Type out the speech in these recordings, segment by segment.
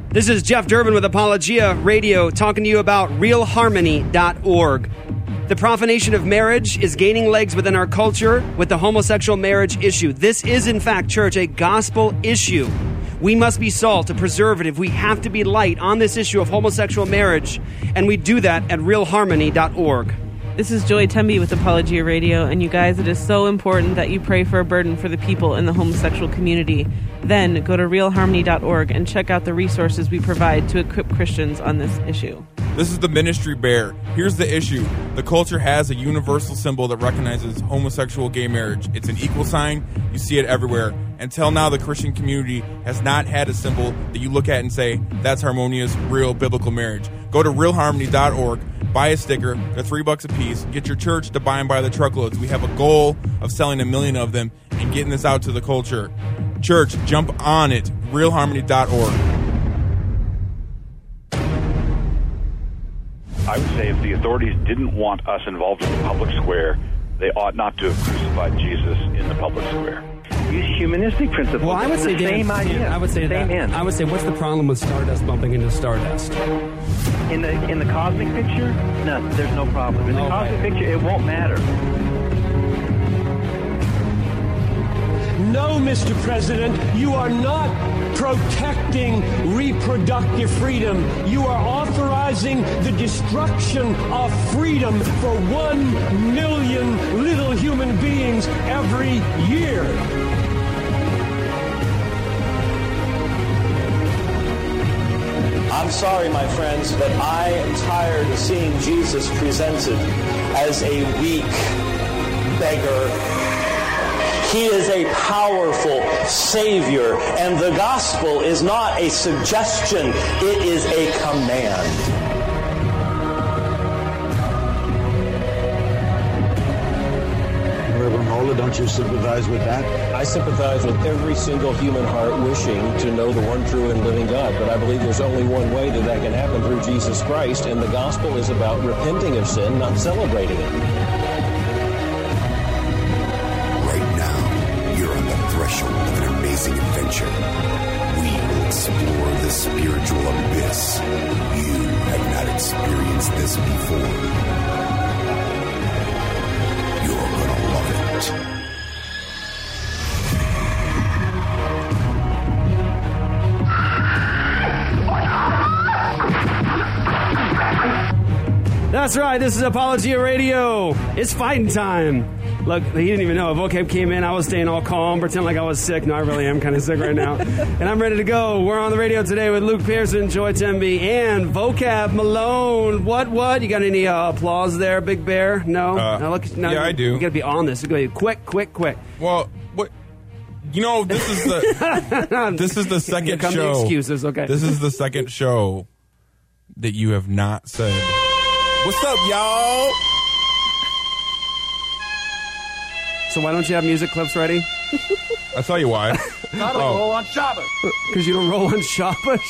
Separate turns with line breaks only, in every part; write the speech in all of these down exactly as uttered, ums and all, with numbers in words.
This is Jeff Durbin with Apologia Radio talking to you about real harmony dot org. The profanation of marriage is gaining legs within our culture with the homosexual marriage issue. This is, in fact, church, a gospel issue. We must be salt, a preservative. We have to be light on this issue of homosexual marriage, and we do that at real harmony dot org.
This is Joy Temby with Apologia Radio, and you guys, it is so important that you pray for a burden for the people in the homosexual community. Then go to real harmony dot org and check out the resources we provide to equip Christians on this issue.
This is the Ministry Bear. Here's the issue. The culture has a universal symbol that recognizes homosexual gay marriage. It's an equal sign. You see it everywhere. Until now, the Christian community has not had a symbol that you look at and say, that's harmonious, real biblical marriage. Go to real harmony dot org, buy a sticker. They're three bucks a piece. Get your church to buy them by the truckloads. We have a goal of selling a million of them and getting this out to the culture. Church, jump on it. real harmony dot org.
I would say if the authorities didn't want us involved in the public square, they ought not to have crucified Jesus in the public square.
Use humanistic principles.
Well, I would say,
the same
Dan,
idea.
I would say
same
that.
end.
I would say, what's the problem with Stardust bumping into Stardust?
In the in the cosmic picture, no, there's no problem. In the
Okay.
cosmic picture, it won't matter.
No, Mister President, you are not protecting reproductive freedom. You are authorizing the destruction of freedom for one million little human beings every year.
I'm sorry, my friends, but I am tired of seeing Jesus presented as a weak beggar. He is a powerful Savior, and the gospel is not a suggestion, it is a command.
Reverend Mola, don't you sympathize with that?
I sympathize with every single human heart wishing to know the one true and living God, but I believe there's only one way that that can happen, through Jesus Christ, and the gospel is about repenting of sin, not celebrating it.
Threshold of an amazing adventure. We will explore the spiritual abyss. You have not experienced this before. You're gonna love it.
That's right, this is Apologia Radio. It's fighting time. Look, he didn't even know. Vocab came in. I was staying all calm, pretend like I was sick. No, I really am kind of sick right now. And I'm ready to go. We're on the radio today with Luke Pearson, Joy Temby, and Vocab Malone. What, what? You got any uh, applause there, Big Bear? No?
Uh,
no, look, no
yeah,
you,
I do.
You got to be on this. You gotta be quick, quick, quick.
Well, what? You know, this is the this is the second
Here come
show.
The excuses, okay.
This is the second show that you have not said, "What's up, y'all?"
So why don't you have music clips ready?
I'll tell you why.
Not a
Oh.
roll on Shabbos.
Because you don't roll on Shabbos?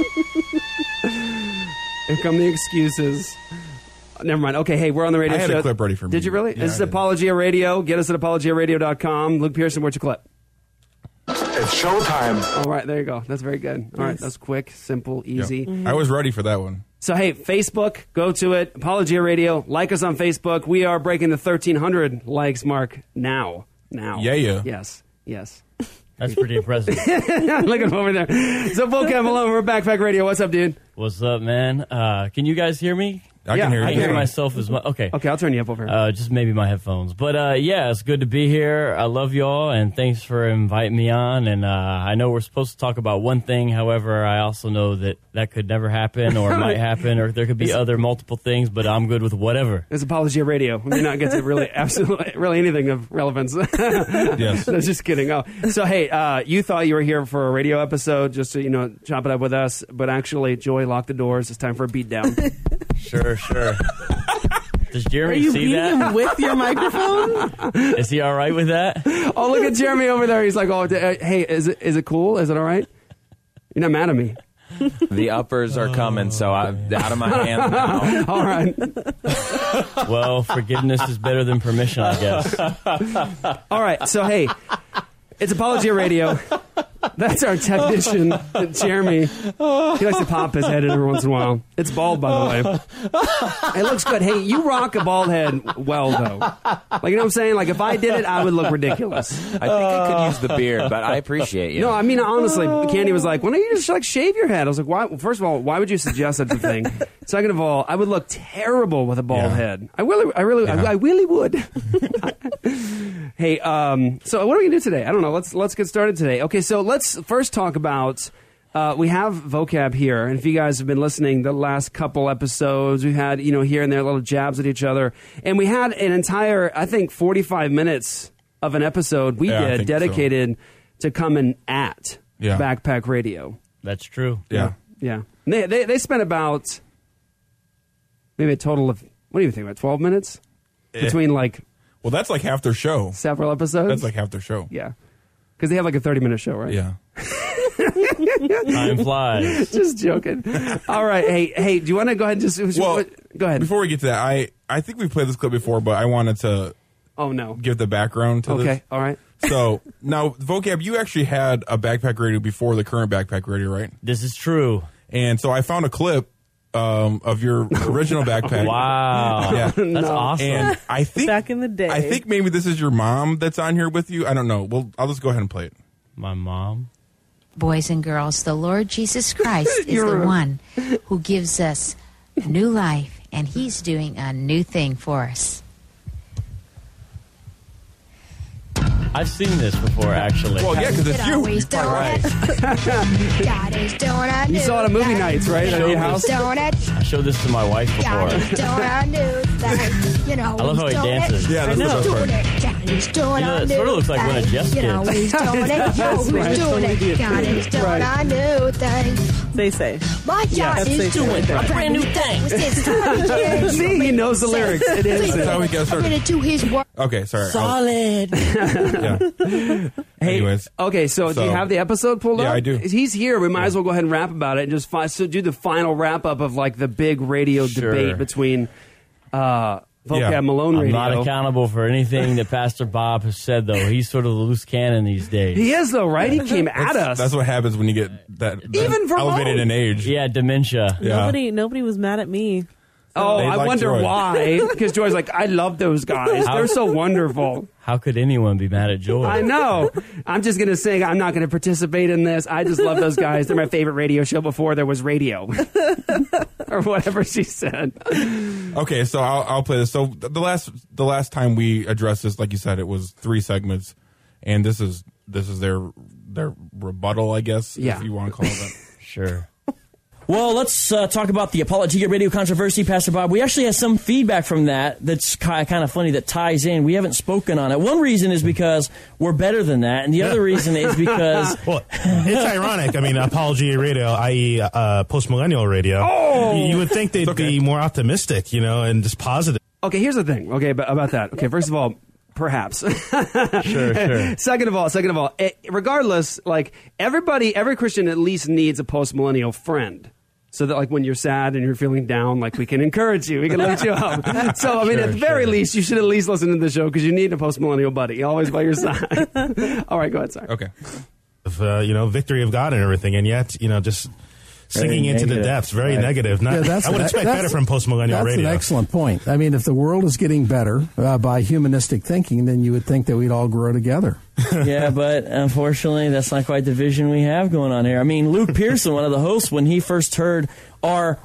Here come the excuses. Never mind. Okay, hey, we're on the radio
I had
show.
a clip ready for me.
Did you really?
Yeah,
this is
I did.
Apologia Radio. Get us at apologia radio dot com. Luke Pearson, where's your clip?
It's showtime.
All right, there you go. That's very good. All right, that's quick, simple, easy.
Yep. I was ready for that one.
So, hey, Facebook, go to it. Apologia Radio. Like us on Facebook. We are breaking the thirteen hundred likes mark now. Now.
Yeah, yeah.
Yes, yes.
That's pretty impressive.
Look at him over there. So, Vocab Malone, we're Backpack Radio. What's up, dude?
What's up, man? Uh, can you guys hear me?
I
Yeah,
can hear you.
I
I
can
hear
hear you.
myself as well. Okay.
Okay, I'll turn you up over here.
Uh, just maybe my headphones. But uh, yeah, it's good to be here. I love y'all, and thanks for inviting me on. And uh, I know we're supposed to talk about one thing. However, I also know that that could never happen, or might happen, or there could be other multiple things. But I'm good with whatever.
It's Apologia Radio. We may not get to really, absolutely, really anything of relevance.
Yes.
No, just kidding. Oh, so hey, uh, you thought you were here for a radio episode, just to you know chop it up with us, but actually, Joy locked the doors. It's time for a beat down.
Sure, sure. Does
Are
Jeremy
you
see
beating
that?
him with your microphone?
Is he all right with that?
Oh, look at Jeremy over there. He's like, oh, uh, hey, is it is it cool? Is it all right? You're not mad at me.
The uppers are coming, so I'm out of my hands now.
All right.
Well, forgiveness is better than permission, I guess.
All right. So, hey, it's Apologia Radio. That's our technician, Jeremy. He likes to pop his head in every once in a while. It's bald, by the way. It looks good. Hey, you rock a bald head well, though. Like, you know what I'm saying? Like, if I did it, I would look ridiculous.
I think I could use the beard, but I appreciate you.
No, I mean, honestly, Candy was like, why don't you just, like, shave your head? I was like, why? Well, first of all, why would you suggest such a thing? Second of all, I would look terrible with a bald
Yeah.
head. I really, I really,
Yeah.
I, I really would. Hey, um, so what are we gonna do today? I don't know. Let's let's get started today. Okay, so let's first talk about. Uh, we have vocab here, and if you guys have been listening, the last couple episodes we've had, you know, here and there, little jabs at each other, and we had an entire, I think, forty-five minutes of an episode we
Yeah, I
did
think
dedicated to coming at
Yeah.
Backpack Radio.
That's true.
Yeah.
Yeah, and they, they they spent about maybe a total of what do you think about twelve minutes between like.
Well, that's like half their show.
Several episodes?
That's like half their show.
Yeah. Because they have like a thirty-minute show, right?
Yeah.
Time flies.
Just joking. All right. Hey, hey, do you want to go ahead and just...
Well,
go ahead.
Before we get to that, I, I think we've played this clip before, but I wanted to
Oh, no.
give the background to
Okay,
this.
all right.
So, now, Vocab, you actually had a Backpack Radio before the current Backpack Radio, right?
This is true.
And so I found a clip um, of your original backpack.
Wow.
Yeah.
That's
No.
awesome.
And I think
Back in the day.
I think maybe this is your mom that's on here with you. I don't know. Well, I'll just go ahead and play it.
My mom.
Boys and girls, the Lord Jesus Christ is
You're-
the one who gives us new life, and He's doing a new thing for us.
I've seen this before, actually.
Well, yeah, because it's you.
Always doing
Right.
it. God is doing a
You
new
saw it at movie
thing.
nights, right? At your house?
Doing it.
I showed this to my wife
God is
before.
doing a new thing. You know,
I love how he
he's doing
dances.
It.
Yeah, that's
I
the
know.
best part.
Doing it. God is doing
You know,
a
it
new
sort of looks like one of
thing.
Jeff's
You know,
kids.
he's doing it.
That's
Yo, he's
right.
doing it. God is doing
Right.
a new thing.
They say.
My God
that's
is
safe
doing
right there.
a brand new thing. It's time to get
See, he knows the lyrics. It is.
That's how we got
I'm
started.
going to do His work.
Okay, sorry. I'll-
Solid.
yeah.
Hey,
Anyways.
okay, so, do you
So-
have the episode pulled up?
Yeah, I do.
He's here. We might as well go ahead and rap about it and just fi- so do the final wrap up of like the big radio
Sure.
debate between uh, Vocab
Yeah.
Malone
I'm
Radio.
not accountable for anything that Pastor Bob has said, though. He's sort of the loose cannon these days.
He is though, right? He came at
That's,
us.
that's what happens when you get that, that
Even for
elevated
Malone.
in age.
Yeah, dementia.
Yeah.
Nobody, nobody was mad at me.
Oh,
They
I
like
wonder
Joy.
why. Because Joy's like, I love those guys. They're so wonderful.
How could anyone be mad at Joy?
I know. I'm just going to say I'm not going to participate in this. I just love those guys. They're my favorite radio show before there was radio. Or whatever she said.
Okay, so I'll, I'll play this. So th- the last the last time we addressed this, like you said, it was three segments, and this is this is their their rebuttal, I guess,
Yeah.
if you want to call it that.
Sure.
Well, let's uh, talk about the Apologia Radio controversy, Pastor Bob. We actually have some feedback from that that's ki- kind of funny that ties in. We haven't spoken on it. One reason is because we're better than that, and the other reason is because...
well, it's ironic. I mean, Apologia Radio, that is, uh, post-millennial radio,
Oh!
you, you would think they'd
Okay.
be more optimistic, you know, and just positive.
Okay, here's the thing. Okay, but about that. Okay, first of all, perhaps.
Sure, sure.
Second of all, second of all, it, regardless, like everybody, every Christian at least needs a post-millennial friend. So that, like, when you're sad and you're feeling down, like, we can encourage you. We can lift you up. So, I mean,
Sure,
at the very
sure.
least, you should at least listen to the show because you need a post-millennial buddy always by your side. All right, go ahead, sorry.
Okay.
Of, uh, you know, victory of God and everything, and yet, you know, just sinking into the
negative.
depths, very
Right.
negative. Not,
Yeah, that's
I would
an-
expect
that's-
better from post-millennial
That's
radio.
an excellent point. I mean, if the world is getting better uh, by humanistic thinking, then you would think that we'd all grow together.
yeah, but unfortunately, that's not quite the vision we have going on here. I mean, Luke Pearson, one of the hosts, when he first heard our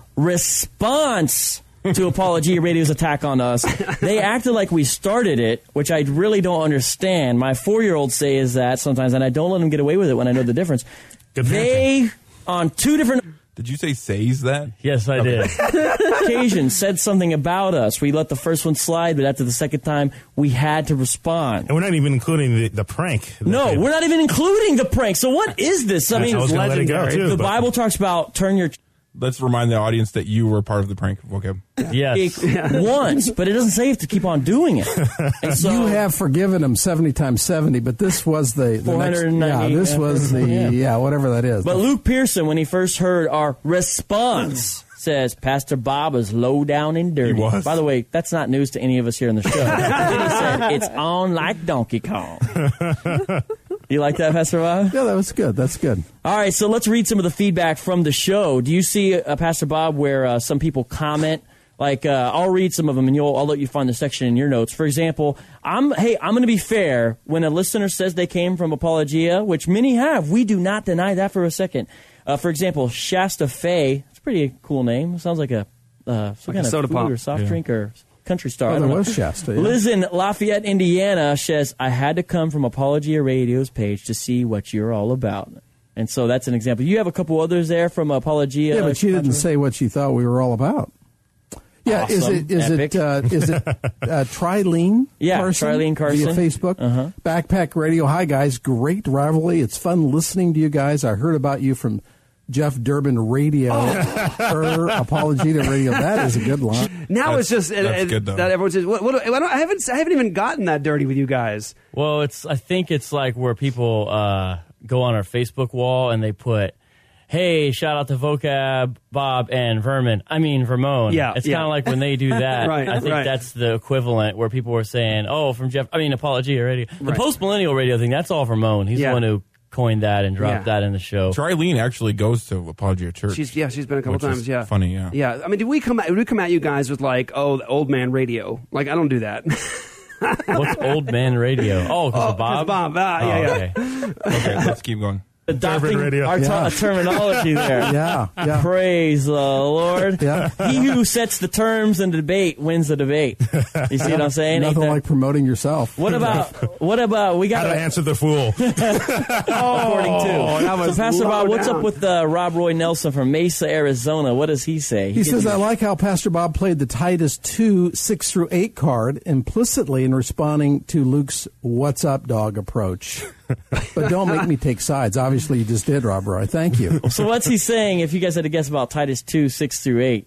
response to Apologia Radio's attack on us, they acted like we started it, which I really don't understand. My four-year-old says that sometimes, and I don't let them get away with it when I know the difference.
Good
They, on two different
Did you say says that?
Yes, I did.
occasions, said something about us. We let the first one slide, but after the second time, we had to respond.
And we're not even including the, the prank. that
No,
they-
we're not even including the prank. So what is this? I
I
mean,
was gonna let it go, too,
the
but-
Bible talks about turn your
Let's remind the audience that you were part of the prank. Okay.
Yes.
once, but it doesn't say you have to keep on doing it. And so
you have forgiven him seventy times seventy, but this was the, the next,
four hundred ninety,
yeah, this
yeah,
was the,
yeah.
yeah, whatever that is.
But Luke Pearson, when he first heard our response, says Pastor Bob is low down and dirty.
He was.
By the way, that's not news to any of us here in the show. Then he said it's on like Donkey Kong. You like that, Pastor Bob?
Yeah, that was good. That's good.
All right, so let's read some of the feedback from the show. Do you see, uh, Pastor Bob, where uh, some people comment? Like, uh, I'll read some of them, and you'll, I'll let you find the section in your notes. For example, I'm hey, I'm going to be fair. When a listener says they came from Apologia, which many have, we do not deny that for a second. Uh, for example, Shasta Faye. It's a pretty cool name. It sounds like a uh, some
Like
kind
a
of
soda
food
pop.
or soft
Yeah.
drink or country star.
Oh,
I don't
there
know.
was Shasta, yeah.
Liz in Lafayette, Indiana says, I had to come from Apologia Radio's page to see what you're all about. And so that's an example. You have a couple others there from Apologia.
Yeah, but she didn't say what she thought we were all about. Yeah, is
Awesome.
it is
Epic.
it uh, is it uh, Trilene?
Yeah,
Carson,
Trilene Carson.
via Facebook.
Uh-huh.
Backpack Radio. Hi guys, great rivalry. It's fun listening to you guys. I heard about you from Jeff Durbin Radio, or Apologia Radio. That is a good line.
Now it's just uh,
that's
uh,
good, though.
that everyone's just. What, what, I, don't, I haven't I haven't even gotten that dirty with you guys.
Well, it's. I think it's like where people uh, go on our Facebook wall and they put, "Hey, shout out to Vocab, Bob, and Vermin. I mean Vermone."
Yeah,
it's
yeah.
kind of like when they do that.
Right,
I think
right.
that's the equivalent where people were saying, "Oh, from Jeff." I mean, Apologia Radio, the
Right.
post millennial radio thing. That's all Vermone. He's
Yeah.
the one who coined that and dropped
Yeah.
that in the show.
Trilene actually goes to Apologia Church.
She's yeah, she's been a couple
which is
times. Yeah,
funny. Yeah,
yeah. I mean, did we come? At, did we come at you guys with like, oh, the old man radio? Like, I don't do that.
What's old man radio? Oh, because
Oh,
of Bob.
'cause Bob, ah, yeah,
Oh,
yeah.
okay.
Okay, let's keep going.
Adopting
Radio.
our
Yeah.
ter- terminology there.
Yeah, yeah.
Praise the Lord.
Yeah.
He who sets the terms in the debate wins the debate. You see what I'm saying? Ain't
Nothing
that-
like promoting yourself.
what about, what about, we got
How to
a-
answer the fool.
according to.
that was
So, Pastor
low
Bob, what's
down.
up with uh, Rob Roy Nelson from Mesa, Arizona? What does he say?
He
gives
says,
me-
I like how Pastor Bob played the Titus two, six through eight card implicitly in responding to Luke's what's up dog approach. But don't make me take sides. Obviously, you just did, Rob Roy. Thank you.
So what's he saying if you guys had to guess about Titus two, six through eight?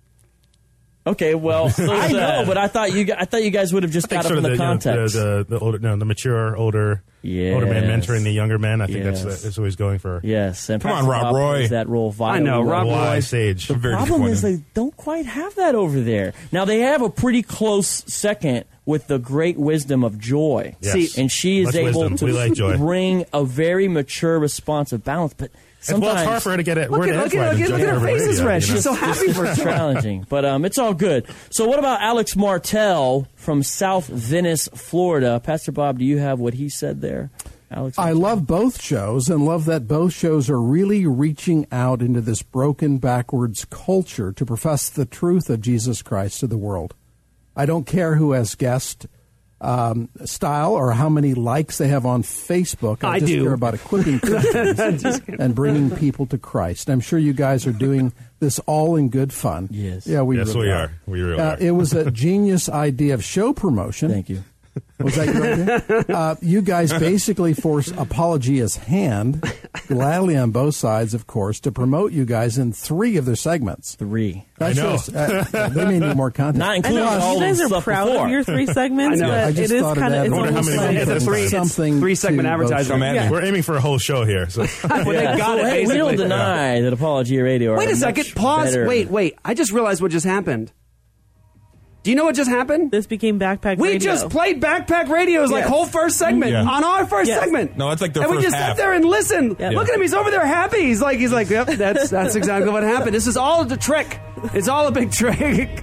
Okay, well, I know, but I thought you, I thought you guys would have just
I think
got it
sort
from
of
the,
the, you know,
context.
the, the, the older, no, the mature, older,
Yes.
older man mentoring the younger men. I think
Yes.
that's that's what he's going for.
Yes, and
Come on,
Pastor
Rob
Bob
Roy.
plays that role
I know,
violently
Rob
well.
Roy.
Wise sage.
The
Very
problem is
disappointing.
they don't quite have that over there. Now they have a pretty close second with the great wisdom of Joy.
Yes.
And she is
Much
able
wisdom.
to
We like Joy.
bring a very mature, responsive balance. But sometimes
Well, it's hard for her to get it.
Look
word
at- look at-
edgewise
look at-
on
look at her
Judge
face
Radio,
is red.
you know?
She's so happy for
it's
her.
challenging, but um, it's all good. So what about Alex Martell from South Venice, Florida? Pastor Bob, do you have what he said there? Alex,
I love both shows and love that both shows are really reaching out into this broken, backwards culture to profess the truth of Jesus Christ to the world. I don't care who has guest um, style or how many likes they have on Facebook. I,
I
just
do.
care about equipping Christians and bringing people to Christ. I'm sure you guys are doing this all in good fun.
Yes.
Yeah, we
Yes,
really
we
are.
are. We really
Uh,
are.
It was a genius idea of show promotion.
Thank you.
Was that your idea? Uh, you guys basically force Apologia's hand, gladly on both sides, of course, to promote you guys in three of their segments.
Three.
That's
I know.
just, uh, they may need more content.
Not including
I know,
all
you
the
guys are
stuff
proud
before.
of your three segments,
I know.
but
I just
it is
thought of
kind
that.
of
I
wonder how many
like,
we
It's
get
a three, it's
something
three segment
to both
advertising.
shows.
Imagine.
We're aiming for a whole show here. So
Well, they
Yeah,
got
so,
it,
hey, we don't
basically.
deny that Apologia Radio.
Wait
are
a second.
much
Pause.
better.
Wait, wait. I just realized what just happened. Do you know what just happened?
this became Backpack
We
Radio.
just played Backpack Radio's like
Yes.
whole first segment
Yeah.
on our first
Yes.
segment.
No, it's like their
and we
first
just
half.
sat there and listened.
Yeah.
Look at him; he's over there happy. He's like, he's like, yep, that's that's exactly what happened. This is all a trick. It's all a big trick.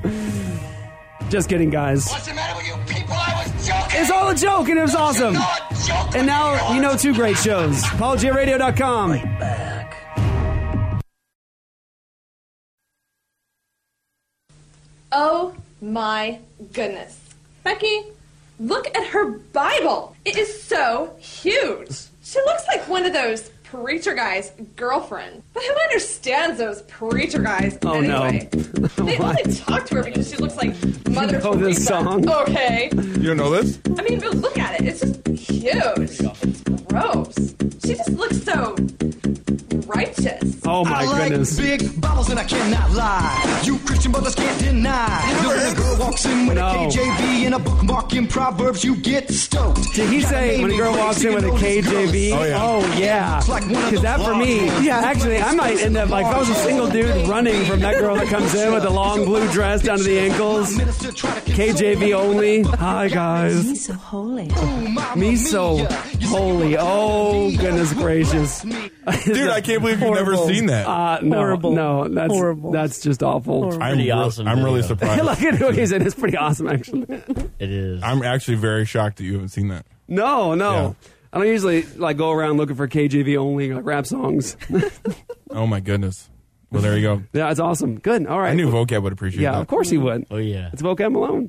Just kidding, guys.
What's the matter with you people? I was joking.
It's all a joke, and it was awesome.
You know a joke
And now you know two great shows. apologia radio dot com.
Oh my goodness. Becky, look at her Bible. It is so huge. She looks like one of those preacher guys' girlfriend. But who understands those preacher guys
Oh, no.
anyway? They only talk to her because she looks like Mother
know this
Teresa.
song?
Okay.
You don't know this?
I mean, but look at it. It's just huge. It's gross. She just looks so righteous.
Oh, my
I
goodness.
like big bubbles and I cannot lie. You Christian brothers can't deny. Look when a girl walks in with
No.
a K J V and a bookmark in Proverbs, you get stoked.
Did he say when a girl walks in with a K J V?
Oh, yeah.
Oh, yeah. Because that for me, actually, I might end up like if I was a single dude running from that girl that comes in with a long blue dress down to the ankles. K J V only. Hi, guys.
Me so holy.
Me so holy. Oh, goodness gracious.
Dude, I can't believe you've never seen that.
Uh, no,
Horrible.
No, that's,
Horrible.
that's just awful.
Horrible.
I'm,
Pretty
re-
awesome
I'm really
video.
surprised.
Look at what he said. It's pretty awesome, actually.
It is.
I'm actually very shocked that you haven't seen that.
No, no.
Yeah.
I don't usually like go around looking for K J V only like rap songs.
Oh my goodness. Well, there you go.
Yeah, it's awesome. Good. All right.
I knew Vocab would appreciate
Yeah,
that.
of course he would.
Oh, yeah.
It's Vocab Malone.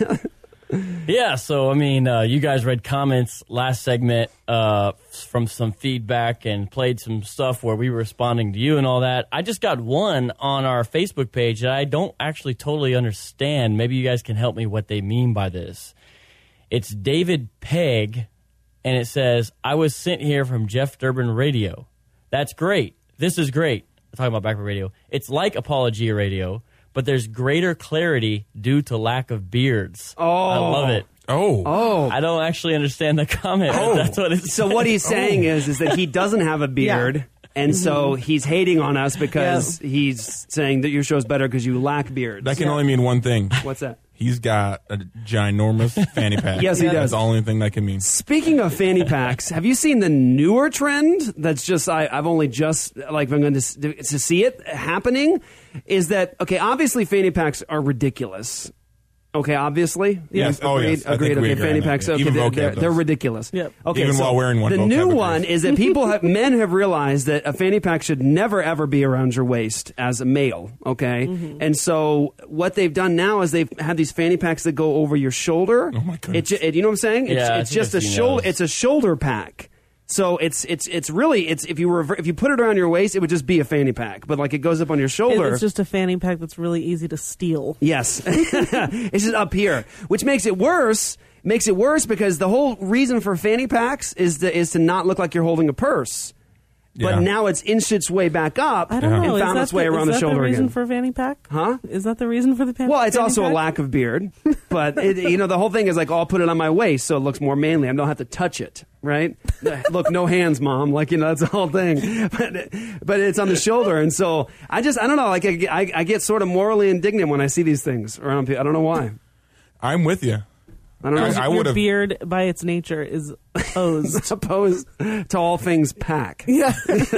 Yeah, so, I mean, uh, you guys read comments last segment uh, from some feedback and played some stuff where we were responding to you and all that. I just got one on our Facebook page that I don't actually totally understand. Maybe you guys can help me what they mean by this. It's David Pegg, and it says, I was sent here from Jeff Durbin Radio. That's great. This is great. I'm talking about Backward Radio. It's like Apologia Radio, but there's greater clarity due to lack of beards.
Oh.
I love it.
Oh.
Oh.
I don't actually understand the comment.
Oh.
That's what it's
So what he's saying
Oh.
is is that he doesn't have a beard. And so he's hating on us because he's saying that your show's better because you lack beards.
That can only mean one thing.
What's that?
He's got a ginormous fanny pack.
Yes, he does.
That's the only thing that can mean.
Speaking of fanny packs, have you seen the newer trend? That's just I, I've only just like been going to to see it happening. Is that okay? Obviously, fanny packs are ridiculous. Okay, obviously.
Yes.
Yeah,
Oh,
agreed.
yes. I
Agreed.
think we
Okay,
agree on
fanny
that,
packs.
yeah.
Okay,
Even
they're,
vocab
they're, they're
does.
ridiculous.
Yep.
Okay,
Even
so
while wearing one,
the
vocab
new
agrees.
one is that people have men have realized that a fanny pack should never ever be around your waist as a male. Okay,
Mm-hmm.
and so what they've done now is they've had these fanny packs that go over your shoulder.
Oh my goodness.
It, ju- it, you know what I'm saying? It's,
Yeah, I
it's
think
just
I've
a
seen
shoulder.
those.
It's a shoulder pack. So it's it's it's really it's if you rever- if you put it around your waist, it would just be a fanny pack, but like it goes up on your shoulder.
It's just a fanny pack that's really easy to steal.
Yes. It's just up here, which makes it worse. Makes it worse because the whole reason for fanny packs is to, is to not look like you're holding a purse. But
Yeah.
now it's inched its way back up
I don't
and
know. Is
found
that
its way
the,
around
is
the
that
shoulder
the reason
again.
for a fanny pack?
Huh?
Is that the reason for the pan-
Well, it's
fanny
also
pack?
a lack of beard, but it, you know the whole thing is like, oh, I'll put it on my waist so it looks more manly. I don't have to touch it, right? Look, no hands, mom. Like you know, that's the whole thing. But but it's on the shoulder, and so I just I don't know. Like I, I, I get sort of morally indignant when I see these things around people. I don't know why.
I'm with you.
I don't know.
I, I
Your
would have.
beard, by its nature, is opposed.
opposed to all things pack.
Yeah.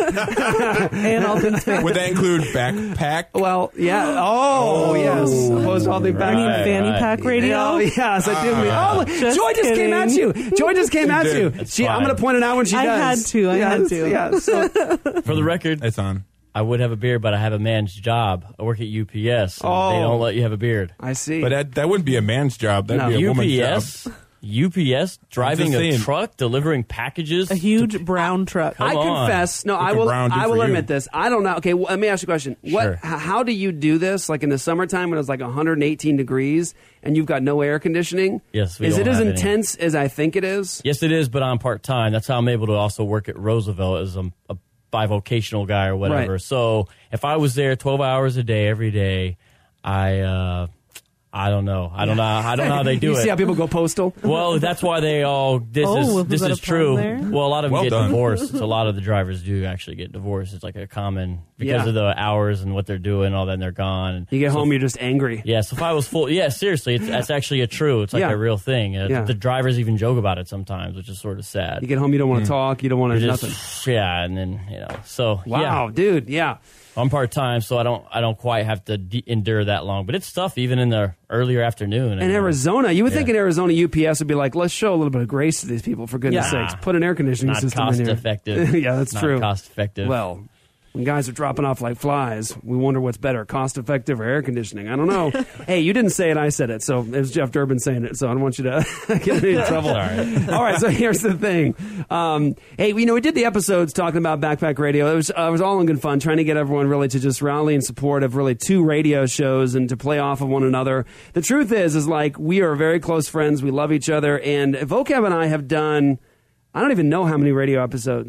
And all things fanny.
Would that include backpack?
Well, yeah. Oh,
Oh.
yes. Opposed to all things pack.
You mean
Right,
fanny
right.
pack radio?
Oh, yes, I do. mean,
Ah.
oh, look,
Just
Joy just came at you.
kidding.
Joy just came
She
at
did.
you.
It's
She, I'm
fine.
going to point it out when she
I
does.
had to, I had
Yes,
to.
yes. So-
For the record,
It's on.
I would have a beard, but I have a man's job. I work at U P S. And
Oh.
They don't let you have a beard.
I see.
But that, that wouldn't be a man's job. That'd
No.
be a woman's
U P
job.
S? U P S driving
just
a
saying.
truck, delivering packages.
A huge brown truck.
Come
I
on.
confess. No, I
Looking
will.
brown, good
I will
for you.
admit this. I don't know. Okay, well, let me ask you a question. What?
Sure.
h- How do you do this? Like in the summertime when it's like one hundred eighteen degrees and you've got no air conditioning?
Yes, we
Is
don't
it as
have any.
intense as I think it is?
Yes, it is, but I'm part time. That's how I'm able to also work at Roosevelt as a, a bivocational guy or whatever.
Right.
So if I was there twelve hours a day every day, I uh, I don't know. I don't know. I don't know how they do
you
it.
see how people go postal?
Well, that's why they all. This
Oh,
is
was
this
that
is
a
true.
pun there?
Well, a lot of them
Well
get
done.
divorced. So a lot of the drivers do actually get divorced. It's like a common because
Yeah.
of the hours and what they're doing. and All that, and they're gone. And
You get
so
home, you're just angry.
Yeah, so if I was full, yeah, seriously, it's, that's actually a true. It's like
Yeah.
a real thing. Uh,
Yeah.
The drivers even joke about it sometimes, which is sort of sad.
You get home, you don't want to talk. You don't want to
You're
nothing.
just- yeah, and then you know, so
Wow,
yeah.
dude. Yeah.
I'm part time, so I don't I don't quite have to de- endure that long. But it's tough, even in the earlier afternoon.
In Arizona, you would think
Yeah.
in Arizona U P S would be like, let's show a little bit of grace to these people, for goodness
Yeah.
sakes. Put an air conditioning
Not
system
cost
in here.
effective.
Yeah, that's
Not
true.
cost effective.
Well, when guys are dropping off like flies, we wonder what's better, cost effective or air conditioning. I don't know. Hey, you didn't say it, I said it. So it was Jeff Durbin saying it, so I don't want you to get in any trouble.
Sorry.
All right, so here's the thing. Um, hey, you know, we did the episodes talking about Backpack Radio. It was, uh, it was all in good fun, trying to get everyone really to just rally in support of really two radio shows and to play off of one another. The truth is, is like, we are very close friends. We love each other. And Vocab and I have done, I don't even know how many radio episodes.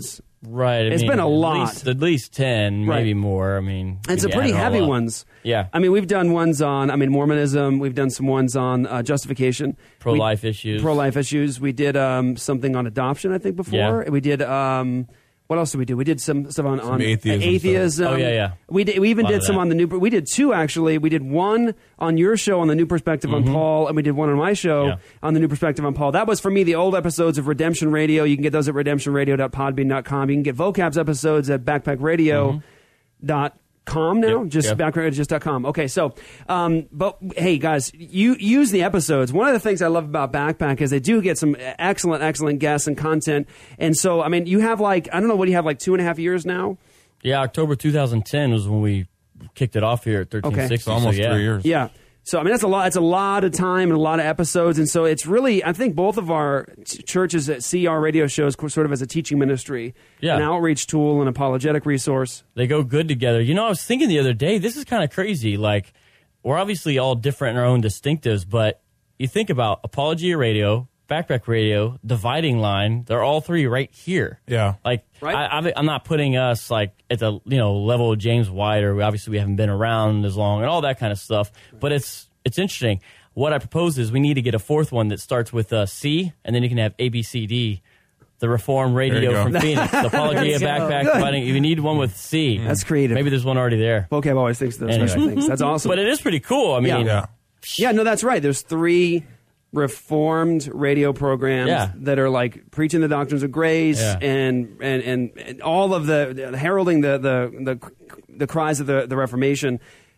Right. I
It's
mean,
been a
at
lot.
Least, at least ten,
Right.
maybe more. I mean,
And some
you
pretty
add it all
heavy
up.
ones.
Yeah.
I mean, we've done ones on, I mean, Mormonism. We've done some ones on uh, justification.
Pro-life
We-
issues.
Pro-life issues. We did um, something on adoption, I think, before.
Yeah.
We did, um, what else did we do? We did some stuff on,
Some
on
atheism stuff.
atheism.
Oh, yeah, yeah.
We, did, we even
Lot
did
of
some
that.
on the new, we did two, actually. We did one on your show on the New Perspective
Mhm.
on Paul, and we did one on my show
Yeah.
on the New Perspective on Paul. That was, for me, the old episodes of Redemption Radio. You can get those at redemption radio dot podbean dot com. You can get vocab's episodes at backpack radio dot com now,
Yep,
just
yep.
backpack just dot com. Okay, so, um, but hey, guys, you use the episodes. One of the things I love about Backpack is they do get some excellent, excellent guests and content. And so, I mean, you have like, I don't know, what do you have, like two and a half years now?
Yeah, October two thousand ten was when we kicked it off here at thirteen sixty.
Okay.
It's almost
so yeah.
three years.
Yeah. So I mean that's a lot. It's a lot of time and a lot of episodes, and so it's really. I think both of our ch- churches at see our radio shows sort of as a teaching ministry,
Yeah.
an outreach tool, an apologetic resource.
They go good together. You know, I was thinking the other day, this is kind of crazy. Like, we're obviously all different in our own distinctives, but you think about Apologia Radio, Backpack Radio, Dividing Line, they're all three right here.
Yeah.
Like,
Right.
I, I, I'm not putting us, like, at the, you know, level of James White, or obviously we haven't been around as long and all that kind of stuff, but it's it's interesting. What I propose is we need to get a fourth one that starts with uh, C, and then you can have A, B, C, D. The Reform
There you
Radio
go.
from Phoenix, the Apologia
There you go.
Backpack.
Good.
Dividing, you need one with C.
That's creative.
Maybe there's one already there.
Vocab always thinks those
Anyway.
special things. That's awesome.
But it is pretty cool. I mean,
Yeah. Yeah, no, that's right. There's three reformed radio programs
Yeah.
that are like preaching the doctrines of grace
Yeah.
and, and, and, and all of the, the heralding the, the, the, the cries of the, the Reformation,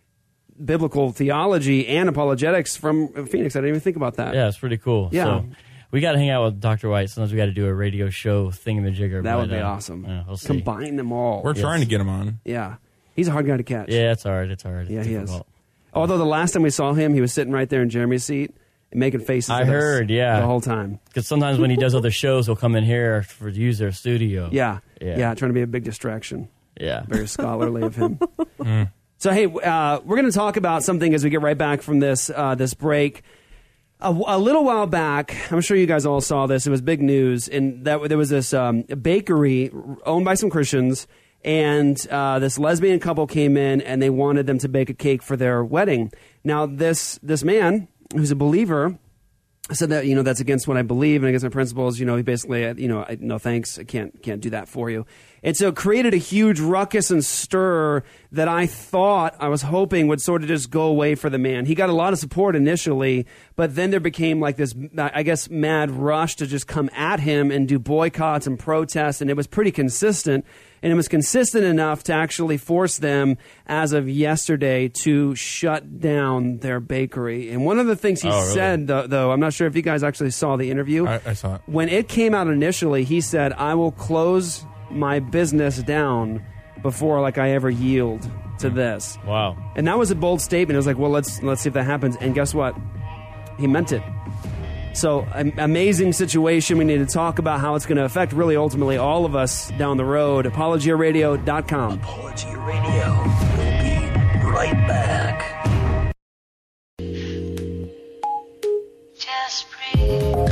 biblical theology and apologetics from Phoenix. I didn't even think about that.
yeah, it's pretty cool.
Yeah.
So we got to hang out with Doctor White. Sometimes we got to do a radio show thingamajigger.
That
but,
would be
uh,
awesome.
yeah, we'll see.
Combine them all.
We're
Yes.
trying to get him on.
Yeah. He's a hard guy to catch.
Yeah, it's hard. It's hard. It's
Yeah, he is.
difficult.
Although the last time we saw him, he was sitting right there in Jeremy's seat and making faces
I
at us
heard, yeah.
the whole time.
Because sometimes when he does other shows, he'll come in here for to use their studio.
Yeah.
Yeah.
Yeah, trying to be a big distraction.
Yeah.
Very scholarly of him.
Mm.
So, hey, uh, we're going to talk about something as we get right back from this uh, this break. A, a little while back, I'm sure you guys all saw this. It was big news, and that there was this um, bakery owned by some Christians, and uh, this lesbian couple came in, and they wanted them to bake a cake for their wedding. Now, this this man, who's a believer, said that, you know, that's against what I believe and against my principles. You know, he basically, uh, you know, I, no thanks, I can't can't do that for you. And so it created a huge ruckus and stir that I thought, I was hoping would sort of just go away for the man. He got a lot of support initially, but then there became like this, I guess, mad rush to just come at him and do boycotts and protests, and it was pretty consistent. And it was consistent enough to actually force them, as of yesterday, to shut down their bakery. And one of the things he
Oh, really?
said, though, though, I'm not sure if you guys actually saw the interview.
I, I saw it.
When it came out initially, he said, I will close my business down before like I ever yield to this.
Wow.
And that was a bold statement. It was like, well, let's let's see if that happens. And guess what? He meant it. So, am- amazing situation. We need to talk about how it's going to affect really ultimately all of us down the road. apologia radio dot com.
Apologia Radio. We'll be right back.
Just breathe.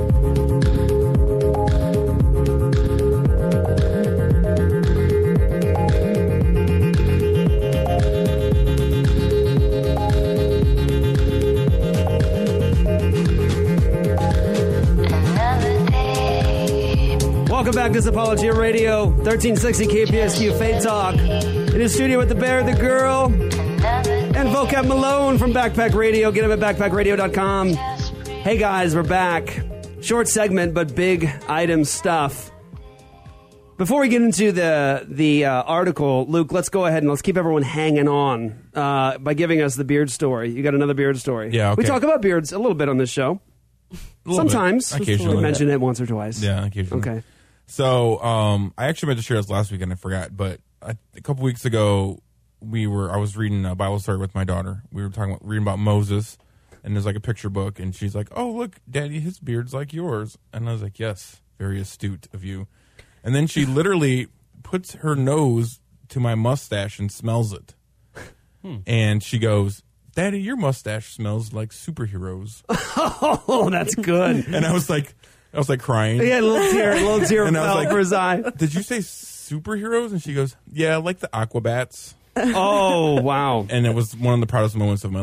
Welcome back to this Apologia Radio, thirteen sixty K P S Q Faith Talk. In the studio with the bear, the girl, and Vocab Malone from Backpack Radio. Get him at backpack radio dot com. Hey guys, we're back. Short segment, but big item stuff. Before we get into the the uh, article, Luke, let's go ahead and let's keep everyone hanging on uh, by giving us the beard story. You got another beard story.
Yeah, okay.
We talk about beards a little bit on this show.
A little
Sometimes.
bit. Occasionally.
We mention it once or twice.
Yeah, occasionally.
Okay.
So, um, I actually meant to share this last week and I forgot, but I, a couple weeks ago, we were I was reading a Bible story with my daughter. We were talking about reading about Moses, and there's like a picture book, and she's like, "Oh, look, Daddy, his beard's like yours," and I was like, "Yes, very astute of you." And then she literally puts her nose to my mustache and smells it,
Hmm.
and she goes, "Daddy, your mustache smells like superheroes."
Oh, that's good.
And I was like, I was like crying.
He had a little tear, a little tear
And I was
fell
like,
for his eye.
Did you say superheroes? And she goes, yeah, like the Aquabats.
Oh, wow.
And it was one of the proudest moments of my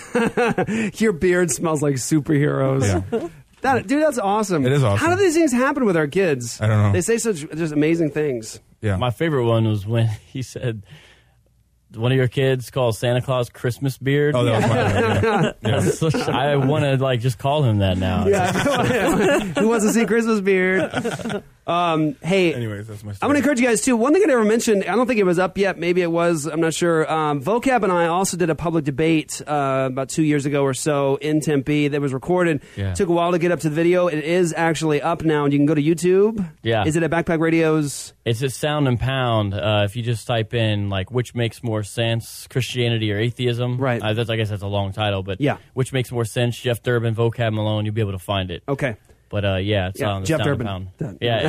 life.
Your beard smells like superheroes.
Yeah.
That, dude, that's awesome.
It is awesome.
How do these things happen with our kids?
I don't know.
They say such just amazing things.
Yeah.
My favorite one was when he said, one of your kids calls Santa Claus Christmas Beard.
Oh, that was my
yeah. Such- I want to like just call him that now.
Yeah. Who wants to see Christmas Beard? Um, hey,
anyways, that's my story.
I'm going to encourage you guys too. One thing I never mentioned, I don't think it was up yet. Maybe it was. I'm not sure. Um, Vocab and I also did a public debate uh, about two years ago or so in Tempe that was recorded.
Yeah.
Took a while to get up to the video. It is actually up now, and you can go to YouTube.
Yeah.
Is it at Backpack Radio's?
It's at Sound and Pound. Uh, if you just type in like which makes more sense, Christianity or atheism. Right. Uh, that's, I guess that's a long title, but
yeah.
Which makes more sense, Jeff Durbin, Vocab Malone, you'll be able to find it.
Okay.
But uh, yeah, it's
Yeah,
on the
Jeff
Sound
Durbin.
and Pound.
Done.
Yeah,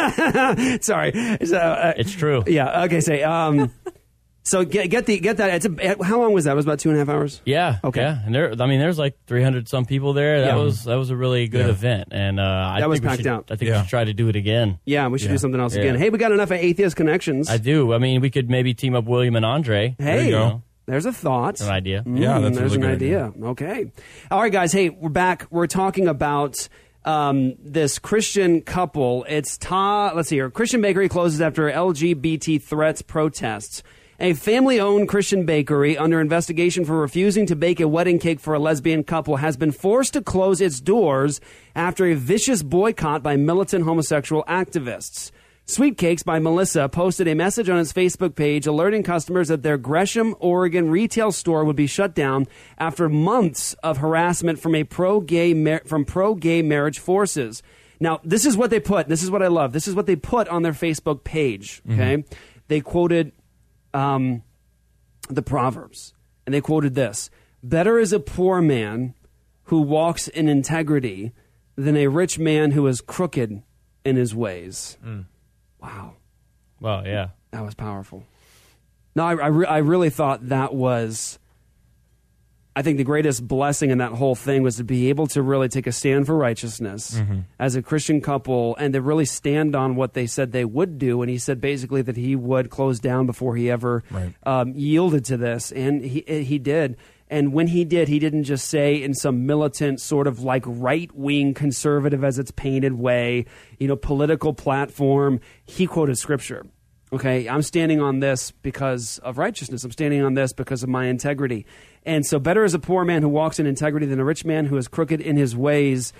it- yeah.
Sorry. So, uh,
it's true.
Yeah. Okay. Say. Um, so get get the get that. It's a, how long was that? It was about two and a half hours.
Yeah.
Okay.
Yeah. And there, I mean, there's like three hundred some people there. That
Yeah.
was that was a really good
Yeah.
event, and uh, I
That was
think we
packed
should,
out.
I think
Yeah.
we should try to do it again.
Yeah, we should
Yeah.
do something else
Yeah.
again. Hey, we got enough of atheist connections.
I do. I mean, we could maybe team up William and Andre.
Hey,
There you go.
there's a thought.
An idea.
Mm,
Yeah, that's a
there's
really
an
good
idea. Okay. All right, guys. Hey, we're back. We're talking about um, this Christian couple. It's Ta. Let's see here. Christian bakery closes after L G B T threats protests. A family-owned Christian bakery under investigation for refusing to bake a wedding cake for a lesbian couple has been forced to close its doors after a vicious boycott by militant homosexual activists. Sweet Cakes by Melissa posted a message on its Facebook page alerting customers that their Gresham, Oregon retail store would be shut down after months of harassment from a pro-gay mar- from pro-gay marriage forces. Now, this is what they put. This is what I love. This is what they put on their Facebook page. Okay,
Mm-hmm.
they quoted um, the Proverbs, and they quoted this: "Better is a poor man who walks in integrity than a rich man who is crooked in his ways."
Mm.
Wow.
Well, yeah.
That was powerful. No, I, I, re- I really thought that was, I think the greatest blessing in that whole thing was to be able to really take a stand for righteousness
Mhm.
as a Christian couple and to really stand on what they said they would do. And he said basically that he would close down before he ever
Right.
um, yielded to this. And he, he did. And when he did, he didn't just say in some militant sort of like right-wing conservative as it's painted way, you know, political platform. He quoted scripture. Okay, I'm standing on this because of righteousness. I'm standing on this because of my integrity. And so better is a poor man who walks in integrity than a rich man who is crooked in his ways.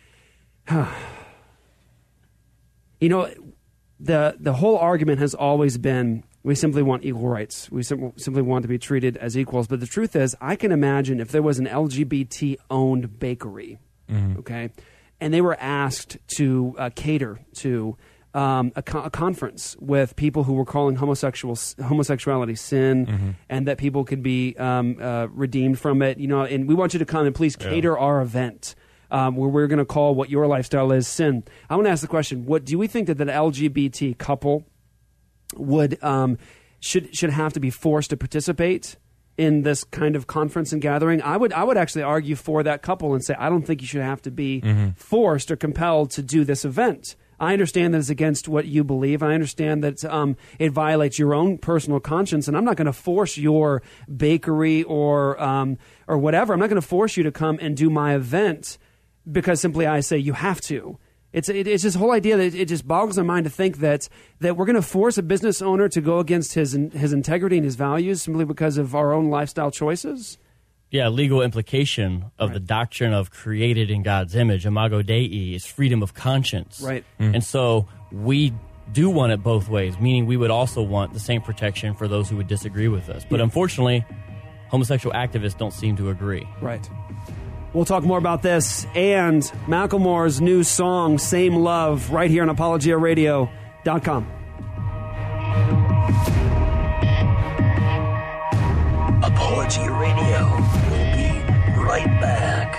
You know, the the whole argument has always been we simply want equal rights. We sim- simply want to be treated as equals. But the truth is, I can imagine if there was an L G B T-owned bakery,
Mhm.
okay, and they were asked to uh, cater to um, a, co- a conference with people who were calling homosexual homosexuality sin,
Mhm.
and that people could be um, uh, redeemed from it. You know, and we want you to come and please cater our event. Um, where we're going to call what your lifestyle is sin. I want to ask the question: what do we think that an L G B T couple would um, should should have to be forced to participate in this kind of conference and gathering? I would I would actually argue for that couple and say I don't think you should have to be
Mhm.
forced or compelled to do this event. I understand that it's against what you believe. I understand that um, it violates your own personal conscience, and I'm not going to force your bakery or um, or whatever. I'm not going to force you to come and do my event because simply I say you have to. It's it, it's this whole idea that it just boggles my mind to think that that we're going to force a business owner to go against his his integrity and his values simply because of our own lifestyle choices.
Yeah, legal implication of the doctrine of created in God's image, imago Dei, is freedom of conscience.
Right.
And so we do want it both ways, meaning we would also want the same protection for those who would disagree with us. But unfortunately, homosexual activists don't seem to agree.
Right. We'll talk more about this and Macklemore's new song, Same Love, right here on apologia radio dot com.
Apologia Radio will be right back.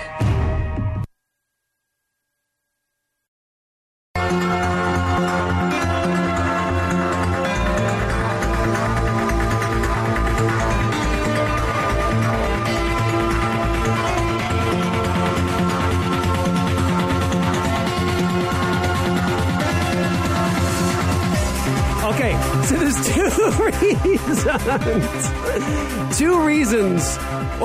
doesn't. Two reasons.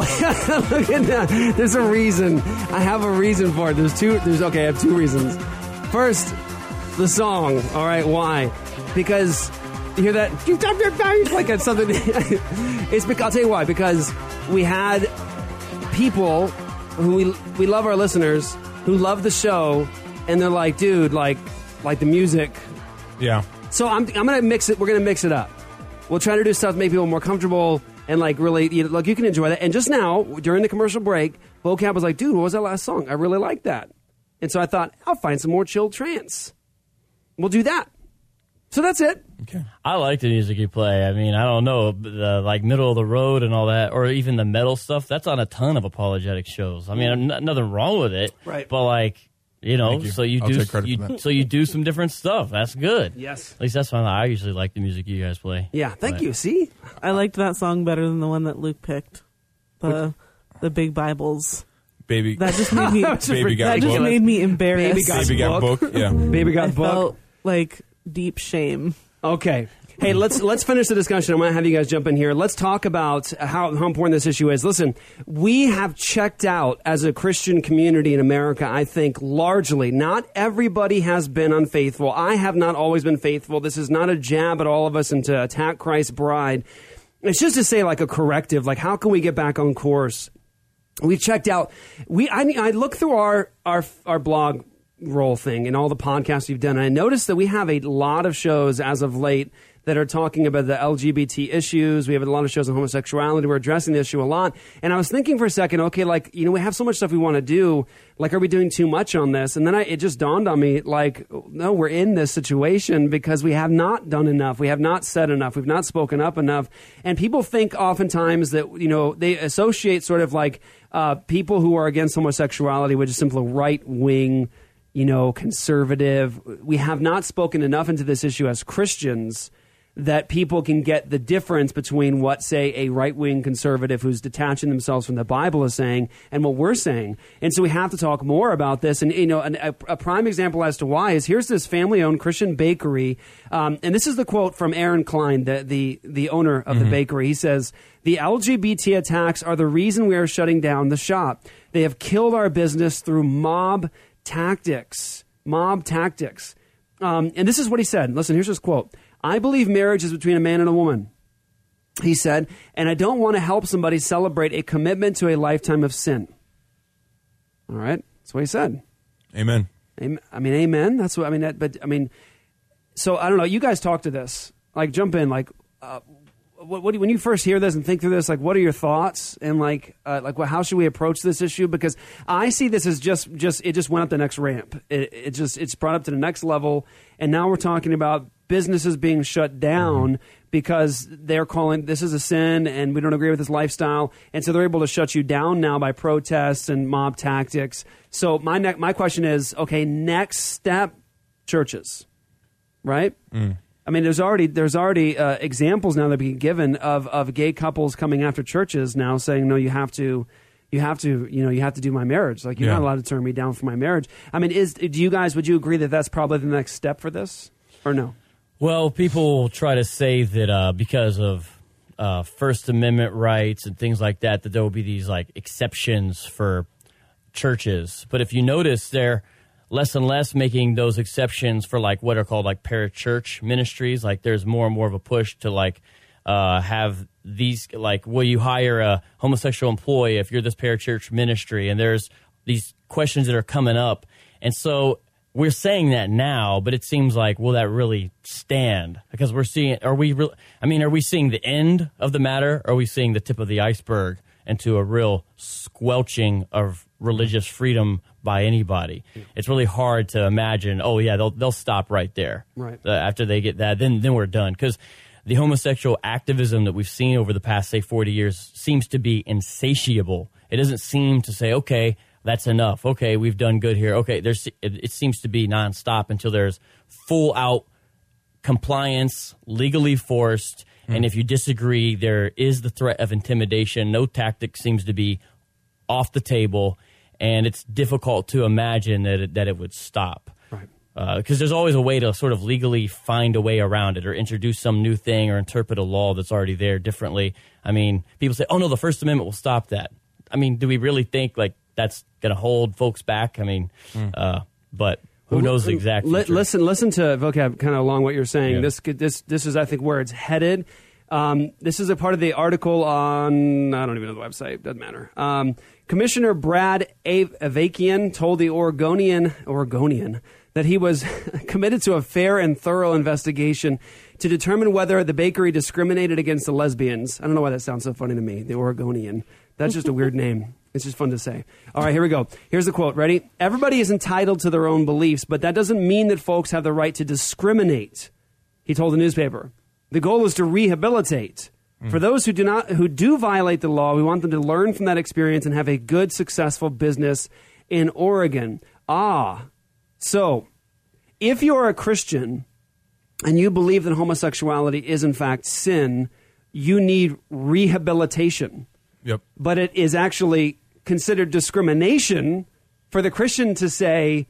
Look at that. There's a reason. I have a reason for it. There's two. There's okay. I have two reasons. First, the song. All right. Why? Because you hear that? You dumped your bags like it's something. It's because I'll tell you why. Because we had people who we we love our listeners who love the show, and they're like, dude, like like the music.
Yeah.
So I'm I'm gonna mix it. We're gonna mix it up. We'll try to do stuff to make people more comfortable and like really, you know, look, you can enjoy that. And just now during the commercial break, Vocab was like, dude, what was that last song? I really like that. And so I thought I'll find some more chill trance. We'll do that. So that's it.
Okay.
I like the music you play. I mean, I don't know, the like middle of the road and all that, or even the metal stuff. That's on a ton of apologetic shows. I mean, n- nothing wrong with it,
right?
But like, you know,
you.
so you
I'll
do,
take credit
you,
for that.
so you do some different stuff. That's good.
Yes.
At least that's why I usually like the music you guys play.
Yeah. Thank
But-
you. See,
I liked that song better than the one that Luke picked. The the Big Bibles.
Baby.
That just made me.
Baby got
that just
book.
made me embarrassed.
Baby got
Baby got
book.
book. Yeah.
Baby got
I
book.
felt like deep shame.
Okay. Hey, let's let's finish the discussion. I'm going to have you guys jump in here. Let's talk about how, how important this issue is. Listen, we have checked out as a Christian community in America, I think, largely. Not everybody has been unfaithful. I have not always been faithful. This is not a jab at all of us and to attack Christ's bride. It's just to say like a corrective, like how can we get back on course? We've checked out. We I, I looked through our, our, our blog roll thing and all the podcasts you've done, and I noticed that we have a lot of shows as of late that are talking about the L G B T issues. We have a lot of shows on homosexuality. We're addressing the issue a lot. And I was thinking for a second, okay, like, you know, we have so much stuff we want to do. Like, are we doing too much on this? And then I, it just dawned on me, like, no, we're in this situation because we have not done enough. We have not said enough. We've not spoken up enough. And people think oftentimes that, you know, they associate sort of like uh, people who are against homosexuality with just simply right-wing, you know, conservative. We have not spoken enough into this issue as Christians that people can get the difference between what, say, a right-wing conservative who's detaching themselves from the Bible is saying and what we're saying. And so we have to talk more about this. And, you know, an, a, a prime example as to why is here's this family-owned Christian bakery. Um, and this is the quote from Aaron Klein, the, the, the owner of mm-hmm. the bakery. He says, "The L G B T attacks are the reason we are shutting down the shop. They have killed our business through mob tactics. Mob tactics." Um, and this is what he said. Listen, here's his quote. "I believe marriage is between a man and a woman," he said, "and I don't want to help somebody celebrate a commitment to a lifetime of sin." All right. That's what he said.
Amen.
I mean, amen. That's what I mean. That, but I mean, so I don't know. You guys talk to this. Like, jump in. Like, uh, what, what do, when you first hear this and think through this, like, what are your thoughts? And like, uh, like, well, how should we approach this issue? Because I see this as just, just it just went up the next ramp. It, it just it's brought up to the next level, and now we're talking about businesses being shut down because they're calling this is a sin and we don't agree with this lifestyle, and so they're able to shut you down now by protests and mob tactics. So my ne- my question is, okay, next step, churches, right?
Mm.
I mean, there's already there's already uh, examples now that are being given of of gay couples coming after churches now, saying no, you have to. You have to, you know, you have to do my marriage. Like, you're
Yeah.
not allowed to turn me down for my marriage. I mean, is do you guys, would you agree that that's probably the next step for this, or no?
Well, people try to say that uh, because of uh, First Amendment rights and things like that, that there will be these like exceptions for churches. But if you notice, they're less and less making those exceptions for like what are called like parachurch ministries. Like, there's more and more of a push to like uh, have these, like, will you hire a homosexual employee if you're this parachurch ministry? And there's these questions that are coming up. And so we're saying that now, but it seems like, will that really stand? Because we're seeing, are we, re- I mean, are we seeing the end of the matter? Or are we seeing the tip of the iceberg into a real squelching of religious freedom by anybody? It's really hard to imagine, oh yeah, they'll they'll stop right there.
Right.
Uh, after they get that, then then we're done. Because the homosexual activism that we've seen over the past, say, forty years seems to be insatiable. It doesn't seem to say, okay, that's enough. Okay, we've done good here. Okay, there's it, it seems to be nonstop until there's full out compliance, legally forced. Mm. And if you disagree, there is the threat of intimidation. No tactic seems to be off the table, and it's difficult to imagine that it, that it would stop.
Right.
Because uh, there's always a way to sort of legally find a way around it or introduce some new thing or interpret a law that's already there differently. I mean, people say, oh, no, the First Amendment will stop that. I mean, do we really think like that's going to hold folks back? I mean, mm. uh, but who well, knows the exact
li- Listen listen to vocab kind of along what you're saying. Yeah. This, this, this is, I think, where it's headed. Um, this is a part of the article on, I don't even know the website, doesn't matter. Um, Commissioner Brad Avakian told the Oregonian, Oregonian that he was committed to a fair and thorough investigation to determine whether the bakery discriminated against the lesbians. I don't know why that sounds so funny to me, the Oregonian. That's just a weird name. It's just fun to say. All right, here we go. Here's the quote. Ready? Everybody is entitled to their own beliefs, but that doesn't mean that folks have the right to discriminate, he told the newspaper. The goal is to rehabilitate. Mm. For those who do not, who do violate the law, we want them to learn from that experience and have a good, successful business in Oregon. Ah, so if you're a Christian and you believe that homosexuality is in fact sin, you need rehabilitation.
Yep.
But it is actually considered discrimination for the Christian to say,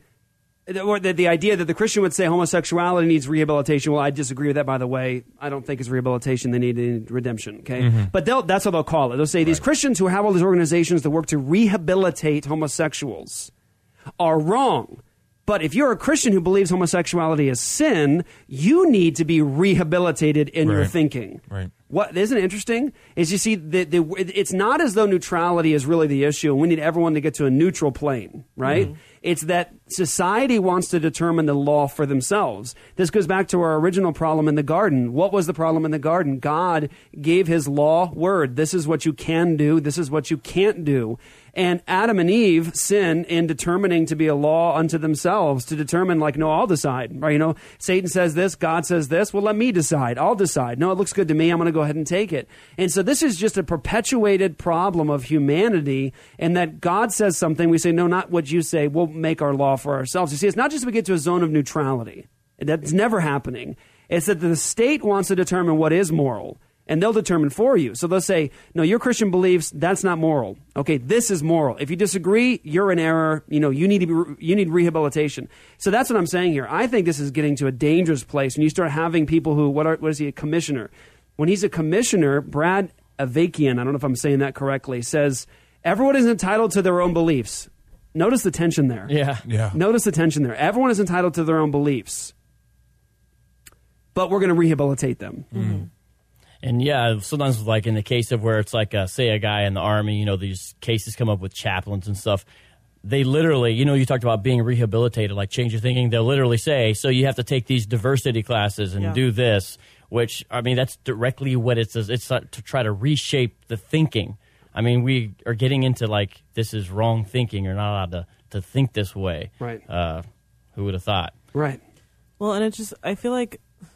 or the, the idea that the Christian would say homosexuality needs rehabilitation. Well, I disagree with that, by the way. I don't think it's rehabilitation. They need redemption, okay? Mm-hmm. But they'll, that's what they'll call it. They'll say right. These Christians who have all these organizations that work to rehabilitate homosexuals are wrong. But if you're a Christian who believes homosexuality is sin, you need to be rehabilitated in
right.
your thinking.
Right.
What isn't it interesting is you see the, the it's not as though neutrality is really the issue and we need everyone to get to a neutral plane, right? Mm-hmm. It's that society wants to determine the law for themselves. This goes back to our original problem in the garden. What was the problem in the garden? God gave his law word. This is what you can do. This is what you can't do. And Adam and Eve sin in determining to be a law unto themselves, to determine like, no, I'll decide, right? You know, Satan says this, God says this. Well, let me decide. I'll decide. No, it looks good to me. I'm going to go ahead and take it. And so this is just a perpetuated problem of humanity, and that God says something, we say, no, not what you say. We'll make our law for ourselves. You see, it's not just we get to a zone of neutrality. That's never happening. It's that the state wants to determine what is moral, and they'll determine for you. So they'll say, no, your Christian beliefs, that's not moral. Okay, this is moral. If you disagree, you're in error. You know, you need to be, you need rehabilitation. So that's what I'm saying here. I think this is getting to a dangerous place when you start having people who, what, are, what is he, a commissioner? When he's a commissioner, Brad Avakian, I don't know if I'm saying that correctly, says, everyone is entitled to their own beliefs. Notice the tension there.
Yeah.
Yeah.
Notice the tension there. Everyone is entitled to their own beliefs, but we're going to rehabilitate them.
Mm-hmm. And yeah, sometimes like in the case of where it's like, uh, say, a guy in the Army, you know, these cases come up with chaplains and stuff. They literally, you know, you talked about being rehabilitated, like change your thinking. They'll literally say, so you have to take these diversity classes and yeah. do this, which, I mean, that's directly what it says. It's to try to reshape the thinking. I mean, we are getting into like, this is wrong thinking. You're not allowed to, to think this way.
Right.
Uh, who would have thought?
Right.
Well, and it just, I feel like